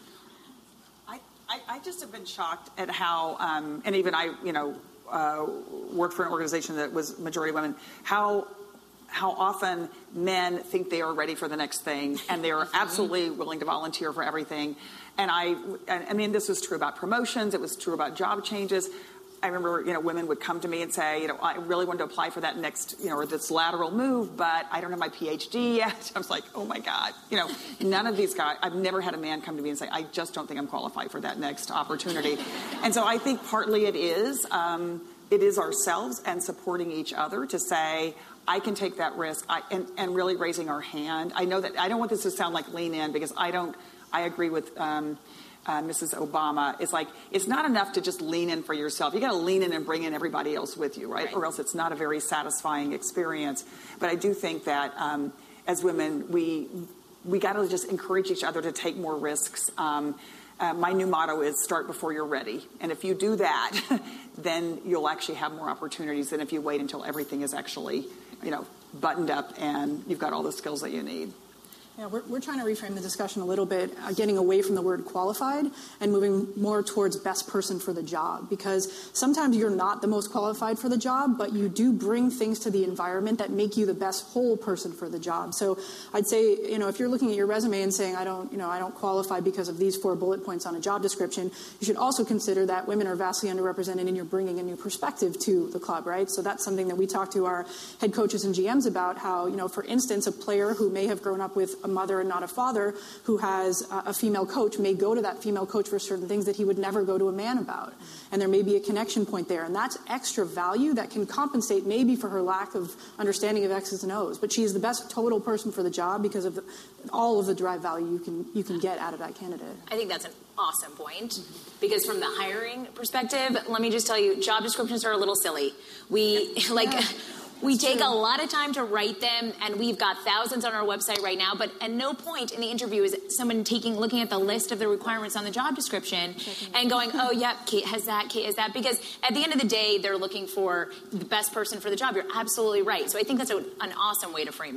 I, I, I just have been shocked at how, um, and even I, you know, uh, worked for an organization that was majority women, how how often men think they are ready for the next thing, and they are absolutely willing to volunteer for everything. And I, I mean, this was true about promotions. It was true about job changes. I remember, you know, women would come to me and say, you know, I really wanted to apply for that next, you know, or this lateral move, but I don't have my P H D yet. I was like, oh my God, you know, none of these guys, I've never had a man come to me and say, I just don't think I'm qualified for that next opportunity. And so I think partly it is, um, it is ourselves and supporting each other to say, I can take that risk, I, and, and really raising our hand. I know that, I don't want this to sound like lean in, because I don't, I agree with um, uh, Missus Obama. It's like, it's not enough to just lean in for yourself. You got to lean in and bring in everybody else with you, right? right? Or else it's not a very satisfying experience. But I do think that um, as women, we we got to just encourage each other to take more risks. Um, uh, my new motto is start before you're ready. And if you do that, then you'll actually have more opportunities than if you wait until everything is actually, you know, buttoned up and you've got all the skills that you need. Yeah, we're, we're trying to reframe the discussion a little bit, uh, getting away from the word qualified and moving more towards best person for the job. Because sometimes you're not the most qualified for the job, but you do bring things to the environment that make you the best whole person for the job. So I'd say, you know, if you're looking at your resume and saying, I don't, you know, I don't qualify because of these four bullet points on a job description, you should also consider that women are vastly underrepresented and you're bringing a new perspective to the club, right? So that's something that we talk to our head coaches and G Ms about, how, you know, for instance, a player who may have grown up with a mother and not a father who has a female coach may go to that female coach for certain things that he would never go to a man about. And there may be a connection point there. And that's extra value that can compensate maybe for her lack of understanding of X's and O's. But she is the best total person for the job because of the, all of the drive value you can you can get out of that candidate. I think that's an awesome point, because from the hiring perspective, let me just tell you, job descriptions are a little silly. We, like... Yeah. We take a lot of time to write them, and we've got thousands on our website right now, but at no point in the interview is someone taking, looking at the list of the requirements on the job description and going, oh, yeah, Kate has that, Kate has that, because at the end of the day, they're looking for the best person for the job. You're absolutely right. So I think that's a, an awesome way to frame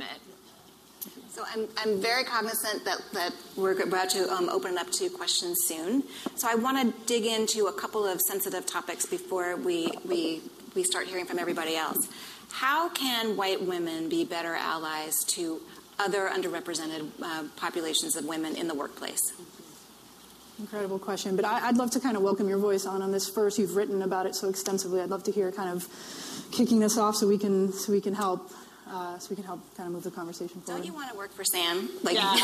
it. So I'm, I'm very cognizant that, that we're about to um, open it up to questions soon. So I want to dig into a couple of sensitive topics before we, we, we start hearing from everybody else. How can white women be better allies to other underrepresented uh, populations of women in the workplace? Incredible question, but I, I'd love to kind of welcome your voice on on this first. You've written about it so extensively. I'd love to hear kind of kicking this off so we can so we can help uh, so we can help kind of move the conversation forward. Don't you want to work for Sam? Like, yeah.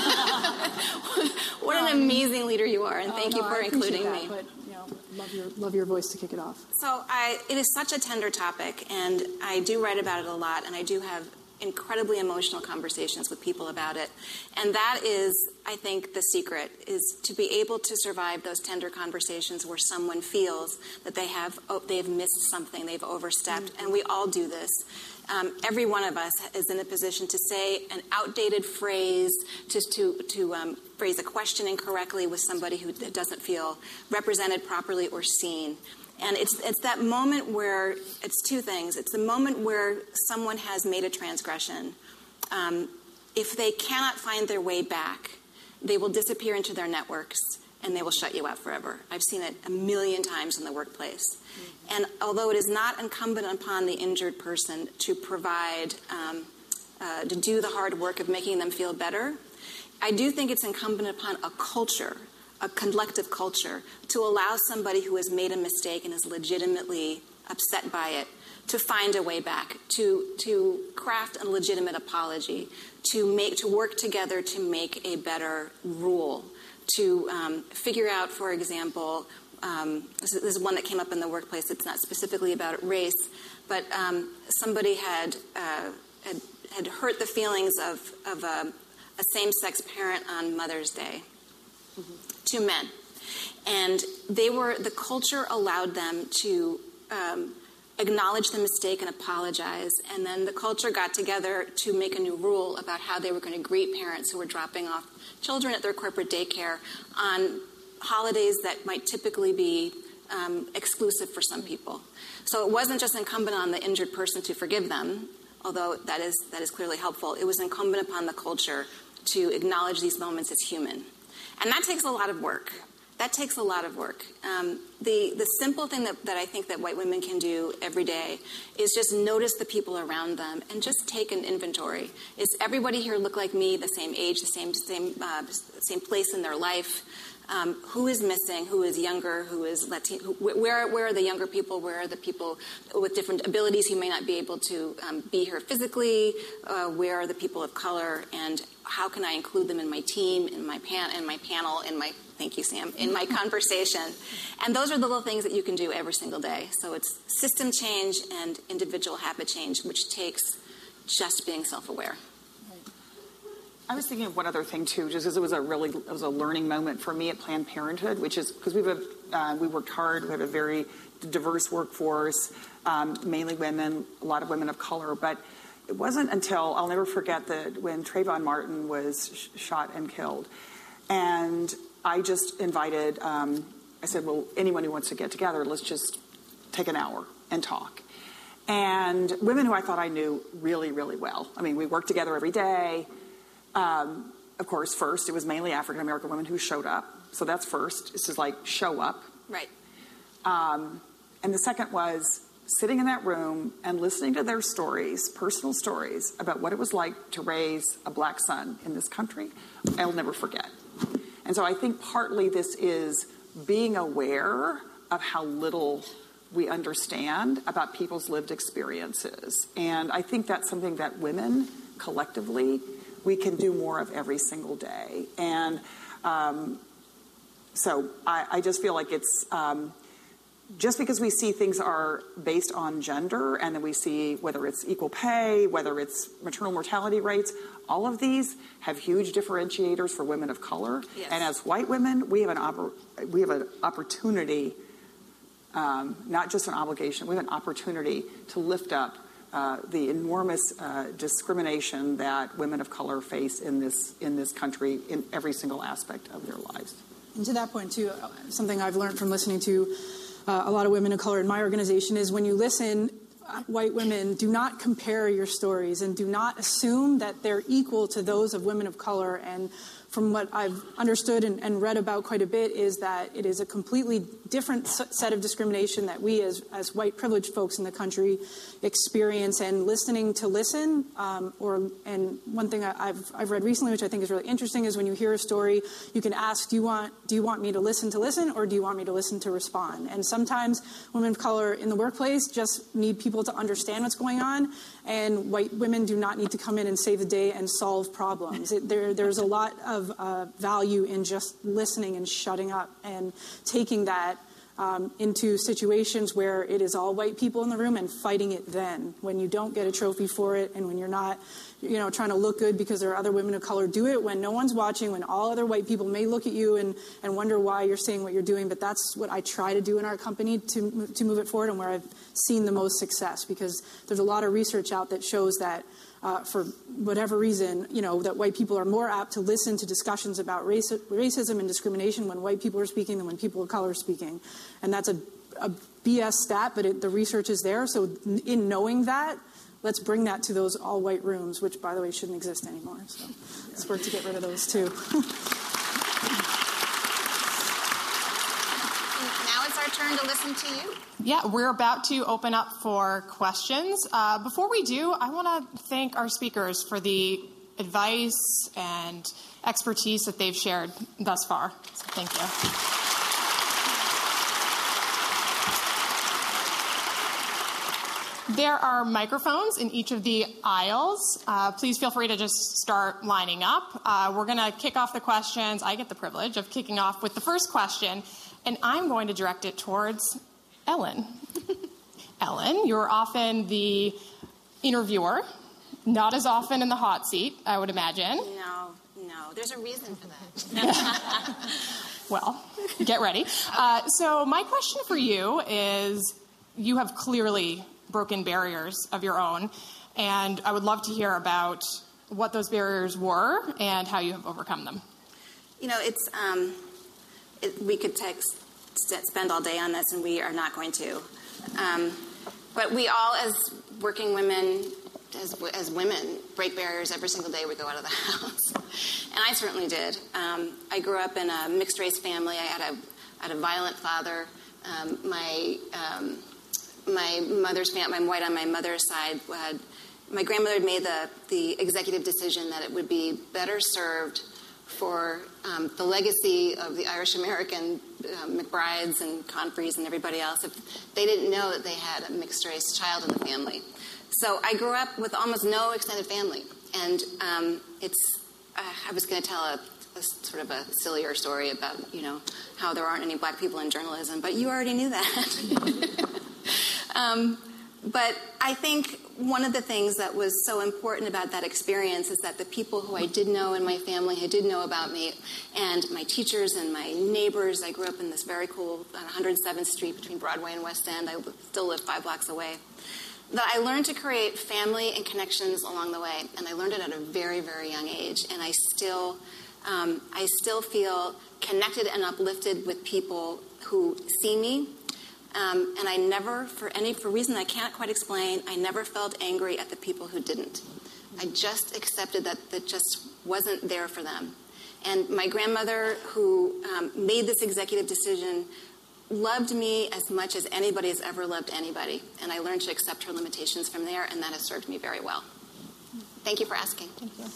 What an amazing leader you are, and oh, thank no, you for I including that, me. But you know, love your love your voice to kick it off. So I, it is such a tender topic, and I do write about it a lot, and I do have incredibly emotional conversations with people about it. And that is, I think, the secret, is to be able to survive those tender conversations where someone feels that they have oh, they've missed something, they've overstepped, mm-hmm. and we all do this. Um, every one of us is in a position to say an outdated phrase, just to, to um, phrase a question incorrectly with somebody who doesn't feel represented properly or seen. And it's it's that moment where it's two things. It's the moment where someone has made a transgression. Um, if they cannot find their way back, they will disappear into their networks and they will shut you out forever. I've seen it a million times in the workplace. Mm-hmm. And although it is not incumbent upon the injured person to provide, um, uh, to do the hard work of making them feel better, I do think it's incumbent upon a culture, a collective culture, to allow somebody who has made a mistake and is legitimately upset by it to find a way back, to to craft a legitimate apology, to make to work together to make a better rule, to um, figure out, for example, um, this, is, this is one that came up in the workplace. It's not specifically about race, but um, somebody had, uh, had had hurt the feelings of of a, a same-sex parent on Mother's Day. Mm-hmm. Two men, and they were the culture allowed them to um, acknowledge the mistake and apologize, and then the culture got together to make a new rule about how they were going to greet parents who were dropping off children at their corporate daycare on holidays that might typically be um, exclusive for some people. So it wasn't just incumbent on the injured person to forgive them, although that is that is clearly helpful. It was incumbent upon the culture to acknowledge these moments as human. And that takes a lot of work. That takes a lot of work. Um, the, the simple thing that, that I think that white women can do every day is just notice the people around them and just take an inventory. Is everybody here look like me, the same age, the same same uh, same place in their life? Um, who is missing? Who is younger? Who is Latino? Who, where where are the younger people? Where are the people with different abilities who may not be able to um, be here physically? Uh, where are the people of color? And how can I include them in my team, in my pan, in my panel, in my thank you, Sam, in my conversation? And those are the little things that you can do every single day. So it's system change and individual habit change, which takes just being self-aware. I was thinking of one other thing too, just as it was a really it was a learning moment for me at Planned Parenthood, which is because we have uh, we worked hard. We have a very diverse workforce, um, mainly women, a lot of women of color. But it wasn't until I'll never forget that when Trayvon Martin was sh- shot and killed, and I just invited. Um, I said, well, anyone who wants to get together, let's just take an hour and talk. And women who I thought I knew really, really well. I mean, we worked together every day. Um, of course, first, it was mainly African-American women who showed up. So that's first. This is like show up. Right. Um, and the second was sitting in that room and listening to their stories, personal stories, about what it was like to raise a black son in this country. I'll never forget. And so I think partly this is being aware of how little we understand about people's lived experiences. And I think that's something that women collectively we can do more of every single day. And um, so I, I just feel like it's um, just because we see things are based on gender, and then we see whether it's equal pay, whether it's maternal mortality rates, all of these have huge differentiators for women of color. Yes. And as white women, we have an oppor- we have an opportunity, um, not just an obligation, we have an opportunity to lift up Uh, the enormous uh, discrimination that women of color face in this in this country in every single aspect of their lives. And to that point, too, something I've learned from listening to uh, a lot of women of color in my organization is when you listen, white women, do not compare your stories and do not assume that they're equal to those of women of color. And from what I've understood and, and read about quite a bit is that it is a completely different set of discrimination that we as, as white privileged folks in the country experience. And listening to listen, um, or and one thing I, I've, I've read recently, which I think is really interesting, is when you hear a story, you can ask, do you want do you want me to listen to listen, or do you want me to listen to respond? And sometimes women of color in the workplace just need people to understand what's going on, and white women do not need to come in and save the day and solve problems. It, there, there's a lot of uh, value in just listening and shutting up and taking that Um, into situations where it is all white people in the room and fighting it then, when you don't get a trophy for it and when you're not, you know, trying to look good because there are other women of color do it, when no one's watching, when all other white people may look at you and, and wonder why you're saying what you're doing. But that's what I try to do in our company to, to move it forward, and where I've seen the most success, because there's a lot of research out that shows that Uh, for whatever reason, you know, that white people are more apt to listen to discussions about race, racism and discrimination when white people are speaking than when people of color are speaking. And that's a, a B S stat, but it, the research is there. So in knowing that, let's bring that to those all-white rooms, which, by the way, shouldn't exist anymore. So let's work to get rid of those, too. Now it's our turn to listen to you. Yeah, we're about to open up for questions. Uh, before we do, I want to thank our speakers for the advice and expertise that they've shared thus far. So thank you. There are microphones in each of the aisles. Uh, please feel free to just start lining up. Uh, we're going to kick off the questions. I get the privilege of kicking off with the first question, and I'm going to direct it towards Ellen. Ellen, you're often the interviewer, not as often in the hot seat, I would imagine. No, no. There's a reason for that. Well, get ready. Uh, so my question for you is, you have clearly broken barriers of your own, and I would love to hear about what those barriers were and how you have overcome them. You know, it's um, it, we could text, spend all day on this, and we are not going to. Um, but we all, as working women, as, as women, break barriers every single day we go out of the house. And I certainly did. Um, I grew up in a mixed-race family. I had a, I had a violent father. Um, my um, my mother's family, I'm white on my mother's side, had, my grandmother had made the, the executive decision that it would be better served for um, the legacy of the Irish-American uh, McBrides and Confreys and everybody else if they didn't know that they had a mixed-race child in the family. So I grew up with almost no extended family. And um, it's, uh, I was going to tell a, a sort of a sillier story about, you know, how there aren't any black people in journalism, but you already knew that. um, but I think one of the things that was so important about that experience is that the people who I did know in my family, who did know about me, and my teachers and my neighbors, I grew up in this very cool on one hundred seventh Street between Broadway and West End. I still live five blocks away. That I learned to create family and connections along the way, and I learned it at a very, very young age. And I still, um, I still feel connected and uplifted with people who see me. Um, and I never, for any for reason I can't quite explain, I never felt angry at the people who didn't. I just accepted that that just wasn't there for them. And my grandmother, who um, made this executive decision, loved me as much as anybody has ever loved anybody. And I learned to accept her limitations from there, and that has served me very well. Thank you for asking. Thank you.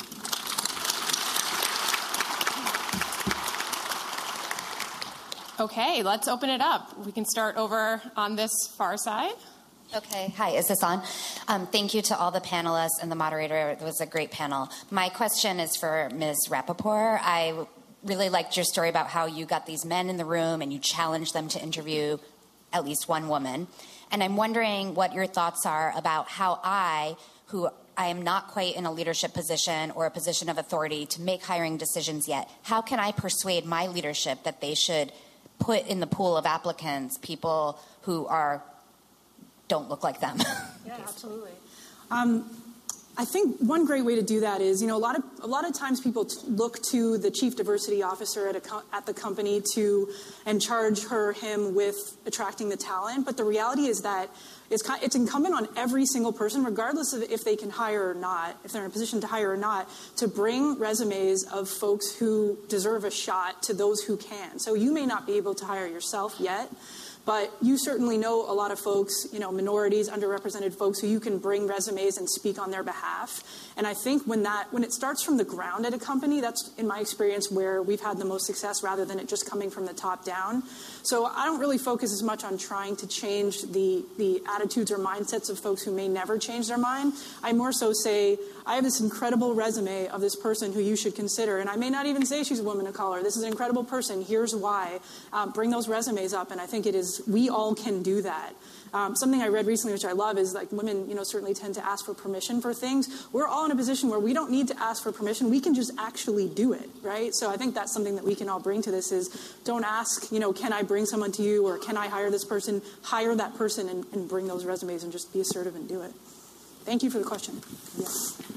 Okay, let's open it up. We can start over on this far side. Okay. Hi, is this on? Um, thank you to all the panelists and the moderator. It was a great panel. My question is for Miz Rappaport. I really liked your story about how you got these men in the room and you challenged them to interview at least one woman. And I'm wondering what your thoughts are about how I, who I am not quite in a leadership position or a position of authority to make hiring decisions yet, how can I persuade my leadership that they should put in the pool of applicants people who are don't look like them? Yeah, absolutely. Um, I think one great way to do that is, you know, a lot of a lot of times people t- look to the chief diversity officer at a co- at the company to and charge her him with attracting the talent. But the reality is that it's it's incumbent on every single person, regardless of if they can hire or not, if they're in a position to hire or not, to bring resumes of folks who deserve a shot to those who can. So you may not be able to hire yourself yet, but you certainly know a lot of folks, you know, minorities, underrepresented folks who you can bring resumes and speak on their behalf. And I think when that when it starts from the ground at a company, that's, in my experience, where we've had the most success rather than it just coming from the top down. So I don't really focus as much on trying to change the, the attitudes or mindsets of folks who may never change their mind. I more so say, I have this incredible resume of this person who you should consider. And I may not even say she's a woman of color. This is an incredible person. Here's why. Um, bring those resumes up. And I think it is, we all can do that. Um, something I read recently, which I love, is like women, you know, certainly tend to ask for permission for things. We're all in a position where we don't need to ask for permission. We can just actually do it, right? So I think that's something that we can all bring to this is don't ask, you know, can I bring someone to you or can I hire this person? Hire that person and, and bring those resumes and just be assertive and do it. Thank you for the question. Yeah.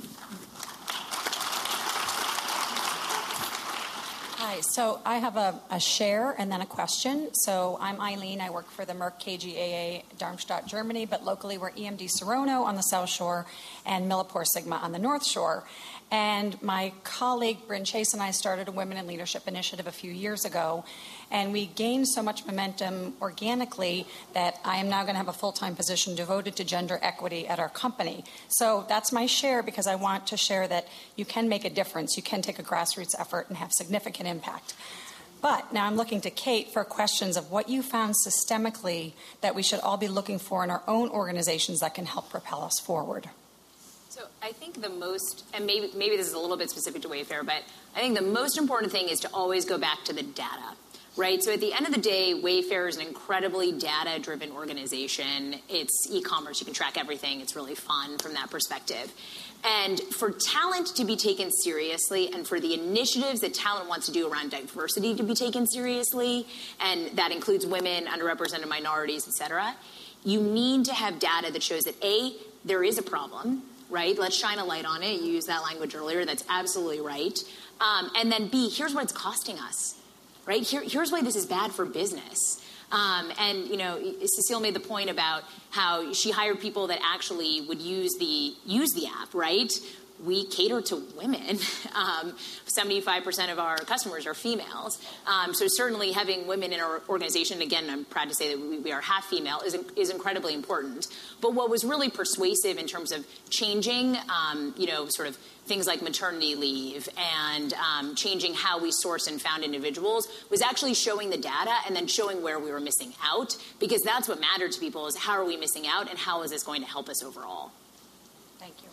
Hi, so I have a, a share and then a question. So I'm Eileen. I work for the Merck K G A A Darmstadt, Germany, but locally we're E M D Serono on the South Shore and Millipore Sigma on the North Shore. And my colleague Bryn Chase and I started a Women in Leadership initiative a few years ago, and we gained so much momentum organically that I am now going to have a full-time position devoted to gender equity at our company. So that's my share because I want to share that you can make a difference. You can take a grassroots effort and have significant impact. But now I'm looking to Kate for questions of what you found systemically that we should all be looking for in our own organizations that can help propel us forward. So I think the most, and maybe maybe this is a little bit specific to Wayfair, but I think the most important thing is to always go back to the data, right? So at the end of the day, Wayfair is an incredibly data-driven organization. It's e-commerce. You can track everything. It's really fun from that perspective. And for talent to be taken seriously and for the initiatives that talent wants to do around diversity to be taken seriously, and that includes women, underrepresented minorities, et cetera, you need to have data that shows that, A, there is a problem, right? Let's shine a light on it. You used that language earlier. That's absolutely right. Um, and then B, here's what it's costing us, right? Here, here's why this is bad for business. Um, and, you know, Cecile made the point about how she hired people that actually would use the use the app, right? We cater to women. Um, seventy-five percent of our customers are females. Um, so certainly having women in our organization, again, I'm proud to say that we, we are half female, is, is incredibly important. But what was really persuasive in terms of changing, um, you know, sort of things like maternity leave and um, changing how we source and found individuals was actually showing the data and then showing where we were missing out, because that's what mattered to people is how are we missing out and how is this going to help us overall. Thank you.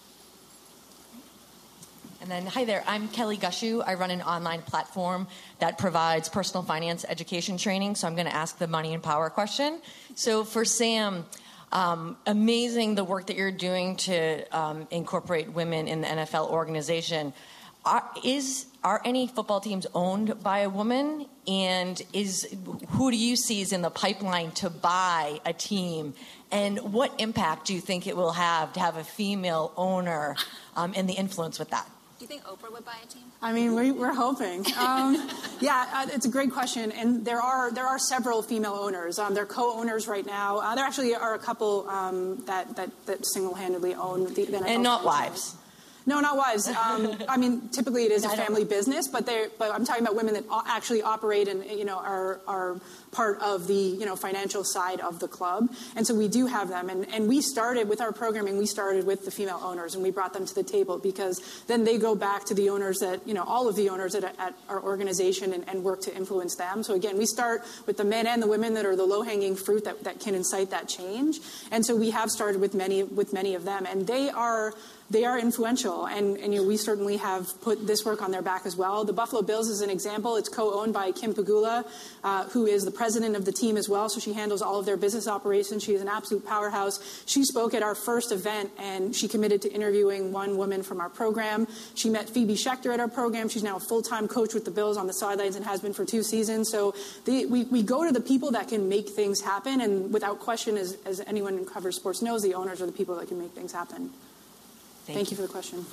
And then, hi there, I'm Kelly Gushu. I run an online platform that provides personal finance education training, so I'm going to ask the money and power question. So for Sam, um, amazing the work that you're doing to um, incorporate women in the N F L organization. Are, is, are any football teams owned by a woman? And is who do you see is in the pipeline to buy a team? And what impact do you think it will have to have a female owner um, and the influence with that? Do you think Oprah would buy a team? I mean, we, we're hoping. Um, yeah, uh, it's a great question, and there are there are several female owners. Um, they're co-owners right now. Uh, there actually are a couple um, that, that that single-handedly own the, the N F L and not franchise. wives. No, not wives. Um, I mean, typically it is a family business, but they but I'm talking about women that actually operate and you know are are part of the you know financial side of the club, and so we do have them. And and we started with our programming. We started with the female owners, and we brought them to the table because then they go back to the owners that you know all of the owners at, at our organization and, and work to influence them. So again, we start with the men and the women that are the low-hanging fruit that, that can incite that change. And so we have started with many with many of them, and they are. They are influential, and, and you know, we certainly have put this work on their back as well. The Buffalo Bills is an example. It's co-owned by Kim Pegula, uh, who is the president of the team as well, so she handles all of their business operations. She is an absolute powerhouse. She spoke at our first event, and she committed to interviewing one woman from our program. She met Phoebe Schechter at our program. She's now a full-time coach with the Bills on the sidelines and has been for two seasons. So the, we, we go to the people that can make things happen, and without question, as, as anyone who covers sports knows, the owners are the people that can make things happen. Thank, Thank you. you for the question.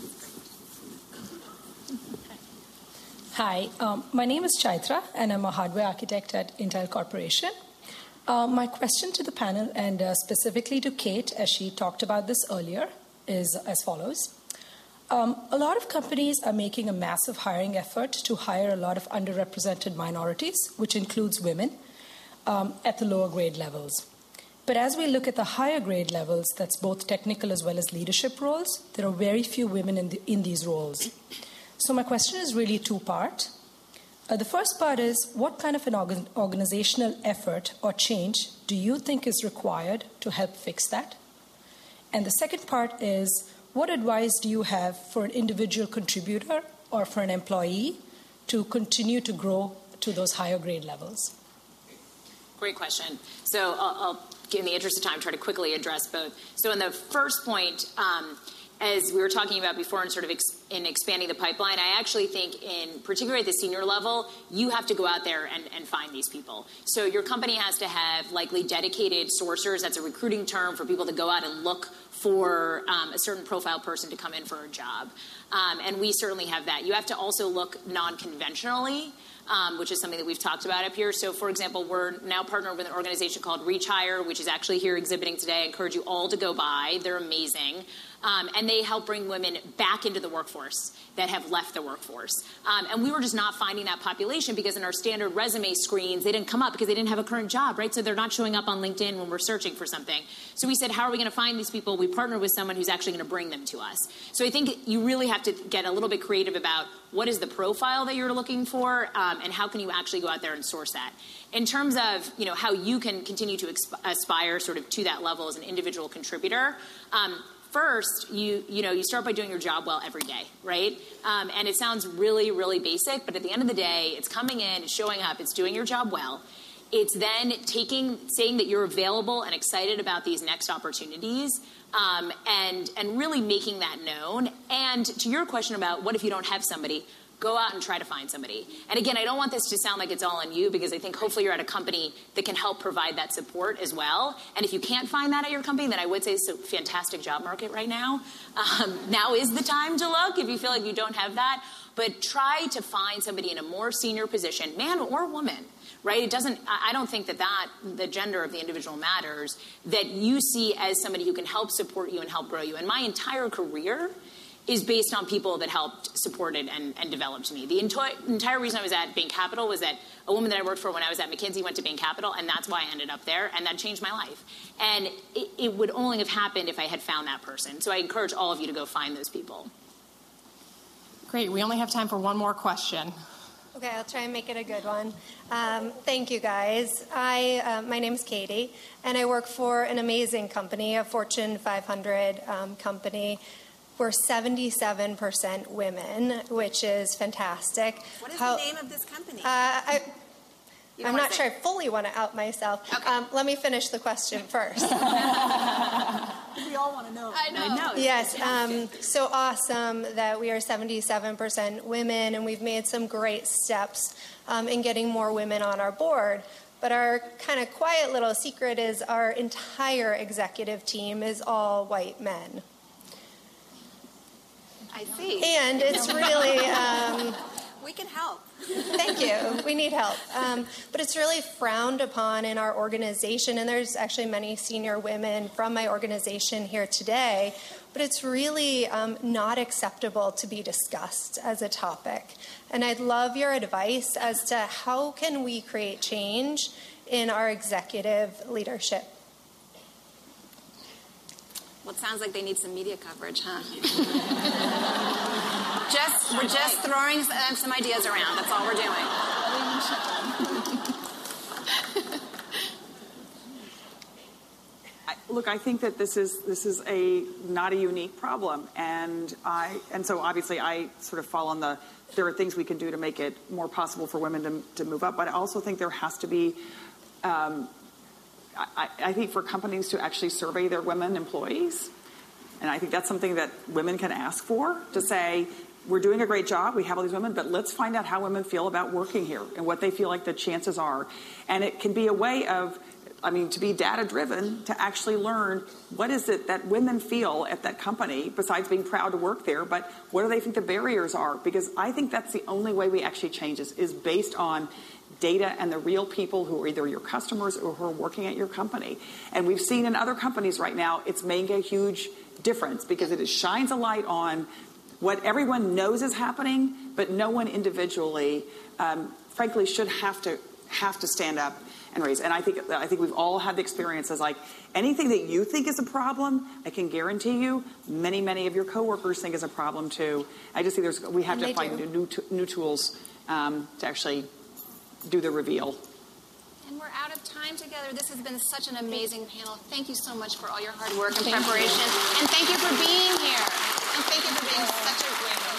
Hi, um, my name is Chaitra, and I'm a hardware architect at Intel Corporation. Uh, my question to the panel, and uh, specifically to Kate, as she talked about this earlier, is as follows. Um, a lot of companies are making a massive hiring effort to hire a lot of underrepresented minorities, which includes women, um, at the lower grade levels. But as we look at the higher grade levels, that's both technical as well as leadership roles, there are very few women in, the, in these roles. So my question is really two-part. Uh, the first part is, what kind of an organ- organizational effort or change do you think is required to help fix that? And the second part is, what advice do you have for an individual contributor or for an employee to continue to grow to those higher grade levels? Great question. So I'll, I'll in the interest of time, try to quickly address both. So in the first point, um, as we were talking about before in sort of ex- in expanding the pipeline, I actually think in particularly at the senior level, you have to go out there and, and find these people. So your company has to have likely dedicated sourcers. That's a recruiting term for people to go out and look for um, a certain profile person to come in for a job. Um, and we certainly have that. You have to also look non-conventionally, Um, which is something that we've talked about up here. So, for example, we're now partnered with an organization called Reach Hire, which is actually here exhibiting today. I encourage you all to go by. They're amazing. Um, and they help bring women back into the workforce that have left the workforce. Um, and we were just not finding that population because in our standard resume screens, they didn't come up because they didn't have a current job, right? So they're not showing up on LinkedIn when we're searching for something. So we said, how are we going to find these people? We partnered with someone who's actually going to bring them to us. So I think you really have to get a little bit creative about what is the profile that you're looking for, um, and how can you actually go out there and source that. In terms of, you know, how you can continue to exp- aspire sort of to that level as an individual contributor, um, First, you you know, you start by doing your job well every day, right? Um, and it sounds really, really basic, but at the end of the day, it's coming in, it's showing up, it's doing your job well. It's then taking, saying that you're available and excited about these next opportunities, um, and and really making that known. And to your question about what if you don't have somebody, go out and try to find somebody. And again, I don't want this to sound like it's all on you, because I think hopefully you're at a company that can help provide that support as well. And if you can't find that at your company, then I would say it's a fantastic job market right now. Um, now is the time to look if you feel like you don't have that. But try to find somebody in a more senior position, man or woman, right? It doesn't, I don't think that that, the gender of the individual matters, that you see as somebody who can help support you and help grow you. And my entire career is based on people that helped, supported, and, and developed me. The enti- entire reason I was at Bain Capital was that a woman that I worked for when I was at McKinsey went to Bain Capital, and that's why I ended up there, and that changed my life. And it, it would only have happened if I had found that person. So I encourage all of you to go find those people. Great. We only have time for one more question. Okay, I'll try and make it a good one. Um, thank you, guys. I, uh, my name's Katie, and I work for an amazing company, a Fortune five hundred um, company. We're seventy-seven percent women, which is fantastic. What is How, the name of this company? Uh, I, I'm not sure it. I fully want to out myself. Okay. Um, let me finish the question first. We all want to know. I know. I know. Yes, um, so awesome that we are seventy-seven percent women, and we've made some great steps um, in getting more women on our board. But our kind of quiet little secret is our entire executive team is all white men. I see. And it's really... Um, we can help. Thank you. We need help. Um, but it's really frowned upon in our organization, and there's actually many senior women from my organization here today, but it's really um, not acceptable to be discussed as a topic. And I'd love your advice as to how can we create change in our executive leadership. Well, it sounds like they need some media coverage, huh? just We're just throwing um, some ideas around. That's all we're doing. I, look, I think that this is this is a not a unique problem, and I and so obviously I sort of fall on the. There are things we can do to make it more possible for women to to move up, but I also think there has to be. Um, I, I think for companies to actually survey their women employees, and I think that's something that women can ask for, to say, we're doing a great job, we have all these women, but let's find out how women feel about working here and what they feel like the chances are. And it can be a way of I mean, to be data-driven, to actually learn what is it that women feel at that company, besides being proud to work there, but what do they think the barriers are? Because I think that's the only way we actually change this, is based on data and the real people who are either your customers or who are working at your company. And we've seen in other companies right now, it's making a huge difference because it shines a light on what everyone knows is happening, but no one individually, um, frankly, should have to have to stand up and raise. And I think I think we've all had the experiences like anything that you think is a problem, I can guarantee you many, many of your coworkers think is a problem too. I just think there's we have And to find do. new new tools um, to actually do the reveal. And we're out of time together. This has been such an amazing panel. Thank you so much for all your hard work and Thank you. preparation. And thank you for being here. And thank you for being such a great